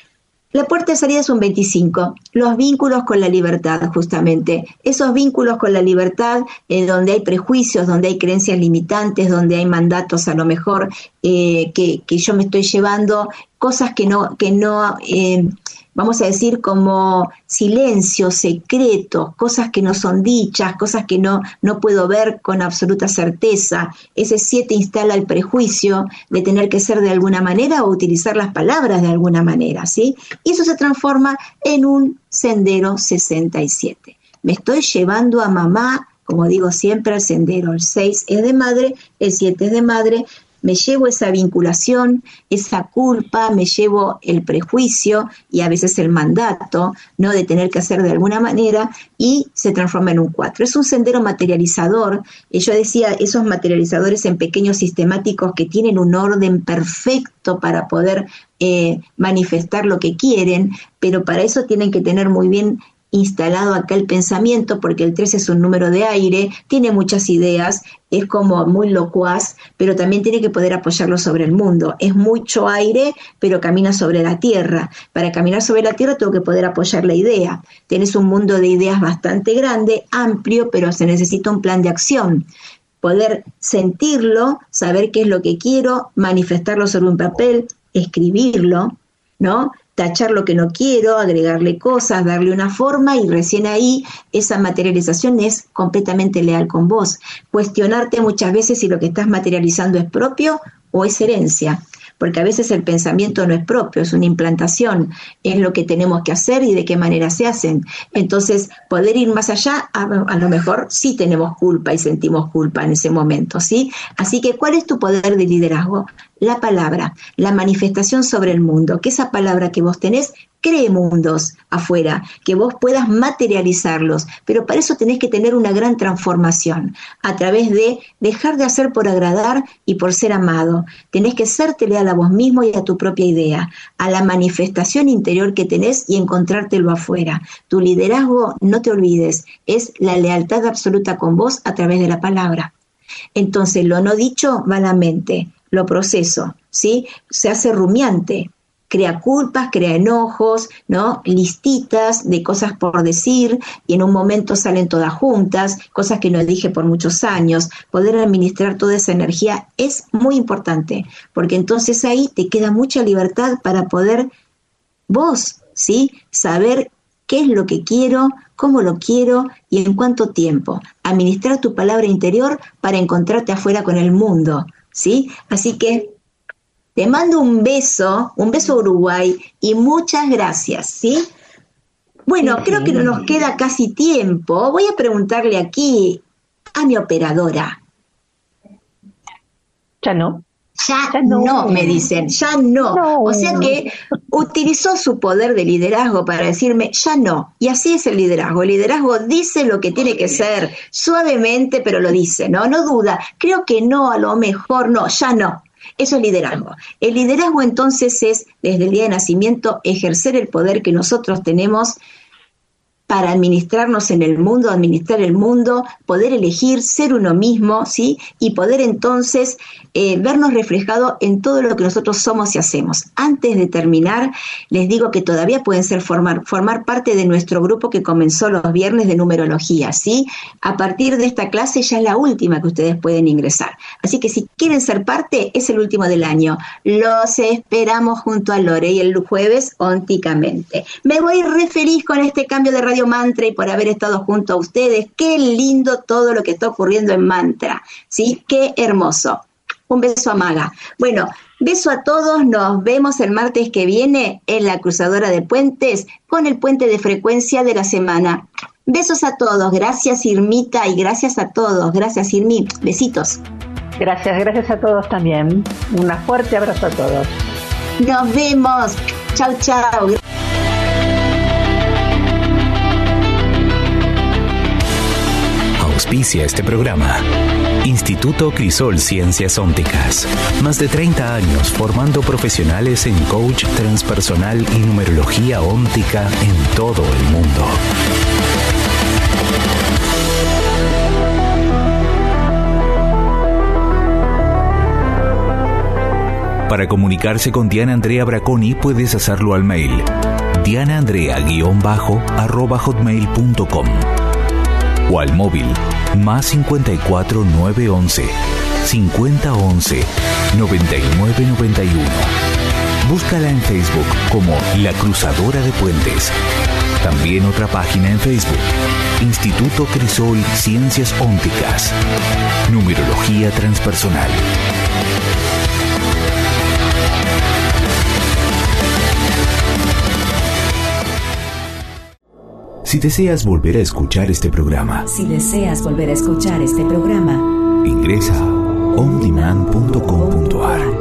B: La puerta de salida es un veinticinco, los vínculos con la libertad, justamente. Esos vínculos con la libertad, eh, donde hay prejuicios, donde hay creencias limitantes, donde hay mandatos a lo mejor eh, que, que yo me estoy llevando, cosas que no, que no eh, vamos a decir como silencios, secretos, cosas que no son dichas, cosas que no, no puedo ver con absoluta certeza. Ese siete instala el prejuicio de tener que ser de alguna manera o utilizar las palabras de alguna manera, ¿sí? Y eso se transforma en un sendero sesenta y siete. Me estoy llevando a mamá, como digo siempre, al sendero. El seis es de madre, el siete es de madre. Me llevo esa vinculación, esa culpa, me llevo el prejuicio y a veces el mandato, ¿no? De tener que hacer de alguna manera, y se transforma en un cuatro. Es un sendero materializador. Y yo decía, esos materializadores en pequeños sistemáticos que tienen un orden perfecto para poder eh, manifestar lo que quieren, pero para eso tienen que tener muy bien instalado acá el pensamiento, porque el tres es un número de aire, tiene muchas ideas, es como muy locuaz, pero también tiene que poder apoyarlo sobre el mundo. Es mucho aire, pero camina sobre la tierra. Para caminar sobre la tierra tengo que poder apoyar la idea. Tenés un mundo de ideas bastante grande, amplio, pero se necesita un plan de acción. Poder sentirlo, saber qué es lo que quiero, manifestarlo sobre un papel, escribirlo, ¿no? Tachar lo que no quiero, agregarle cosas, darle una forma y recién ahí esa materialización es completamente leal con vos. Cuestionarte muchas veces si lo que estás materializando es propio o es herencia, porque a veces el pensamiento no es propio, es una implantación, es lo que tenemos que hacer y de qué manera se hacen. Entonces, poder ir más allá, a, a lo mejor sí tenemos culpa y sentimos culpa en ese momento, ¿sí? Así que, ¿cuál es tu poder de liderazgo? La palabra, la manifestación sobre el mundo, que esa palabra que vos tenés cree mundos afuera, que vos puedas materializarlos, pero para eso tenés que tener una gran transformación, a través de dejar de hacer por agradar y por ser amado. Tenés que serte leal a vos mismo y a tu propia idea, a la manifestación interior que tenés y encontrártelo afuera. Tu liderazgo, no te olvides, es la lealtad absoluta con vos a través de la palabra. Entonces, lo no dicho va a la mente, lo proceso, ¿sí? Se hace rumiante, crea culpas, crea enojos, ¿no? Listitas de cosas por decir y en un momento salen todas juntas, cosas que no dije por muchos años. Poder administrar toda esa energía es muy importante, porque entonces ahí te queda mucha libertad para poder vos, ¿sí? Saber qué es lo que quiero, cómo lo quiero y en cuánto tiempo. Administrar tu palabra interior para encontrarte afuera con el mundo, ¿sí? Así que te mando un beso, un beso a Uruguay y muchas gracias, ¿sí? Bueno, sí, creo que no nos queda casi tiempo. Voy a preguntarle aquí a mi operadora.
C: Ya no.
B: Ya, ya no. no, me dicen, ya no. no. O sea que utilizó su poder de liderazgo para decirme, ya no. Y así es el liderazgo. El liderazgo dice lo que tiene que ser, suavemente, pero lo dice, ¿no? No duda. Creo que no, a lo mejor no, ya no. Eso es liderazgo. El liderazgo entonces es, desde el día de nacimiento, ejercer el poder que nosotros tenemos para administrarnos en el mundo, administrar el mundo, poder elegir ser uno mismo, ¿sí? Y poder entonces eh, vernos reflejados en todo lo que nosotros somos y hacemos. Antes de terminar, les digo que todavía pueden ser formar, formar parte de nuestro grupo que comenzó los viernes de numerología, ¿sí? A partir de esta clase ya es la última que ustedes pueden ingresar. Así que si quieren ser parte, es el último del año. Los esperamos junto a Lore y el jueves ónticamente. Me voy re feliz con este cambio de radio Mantra y por haber estado junto a ustedes. Qué lindo todo lo que está ocurriendo en Mantra, ¿sí? Qué hermoso. Un beso a Maga. Bueno, beso a todos. Nos vemos el martes que viene en la Cruzadora de Puentes con el puente de frecuencia de la semana. Besos a todos. Gracias, Irmita, y gracias a todos. Gracias, Irmi. Besitos.
C: Gracias, gracias a todos también. Un fuerte abrazo a todos.
B: Nos vemos. Chau, chau.
A: Auspicia este programa. Instituto Crisol Ciencias Ópticas. Más de treinta años formando profesionales en coach transpersonal y numerología óptica en todo el mundo. Para comunicarse con Diana Andrea Braconi puedes hacerlo al mail diana andrea guión bajo arroba hotmail punto com o al móvil más cincuenta y cuatro nueve once cincuenta once noventa y nueve noventa y uno. Búscala en Facebook como La Cruzadora de Puentes. También otra página en Facebook, Instituto Crisol Ciencias Ópticas, Numerología Transpersonal. Si deseas volver a escuchar este programa,
D: Si deseas volver a escuchar este programa,
A: ingresa a on demand punto com punto a r.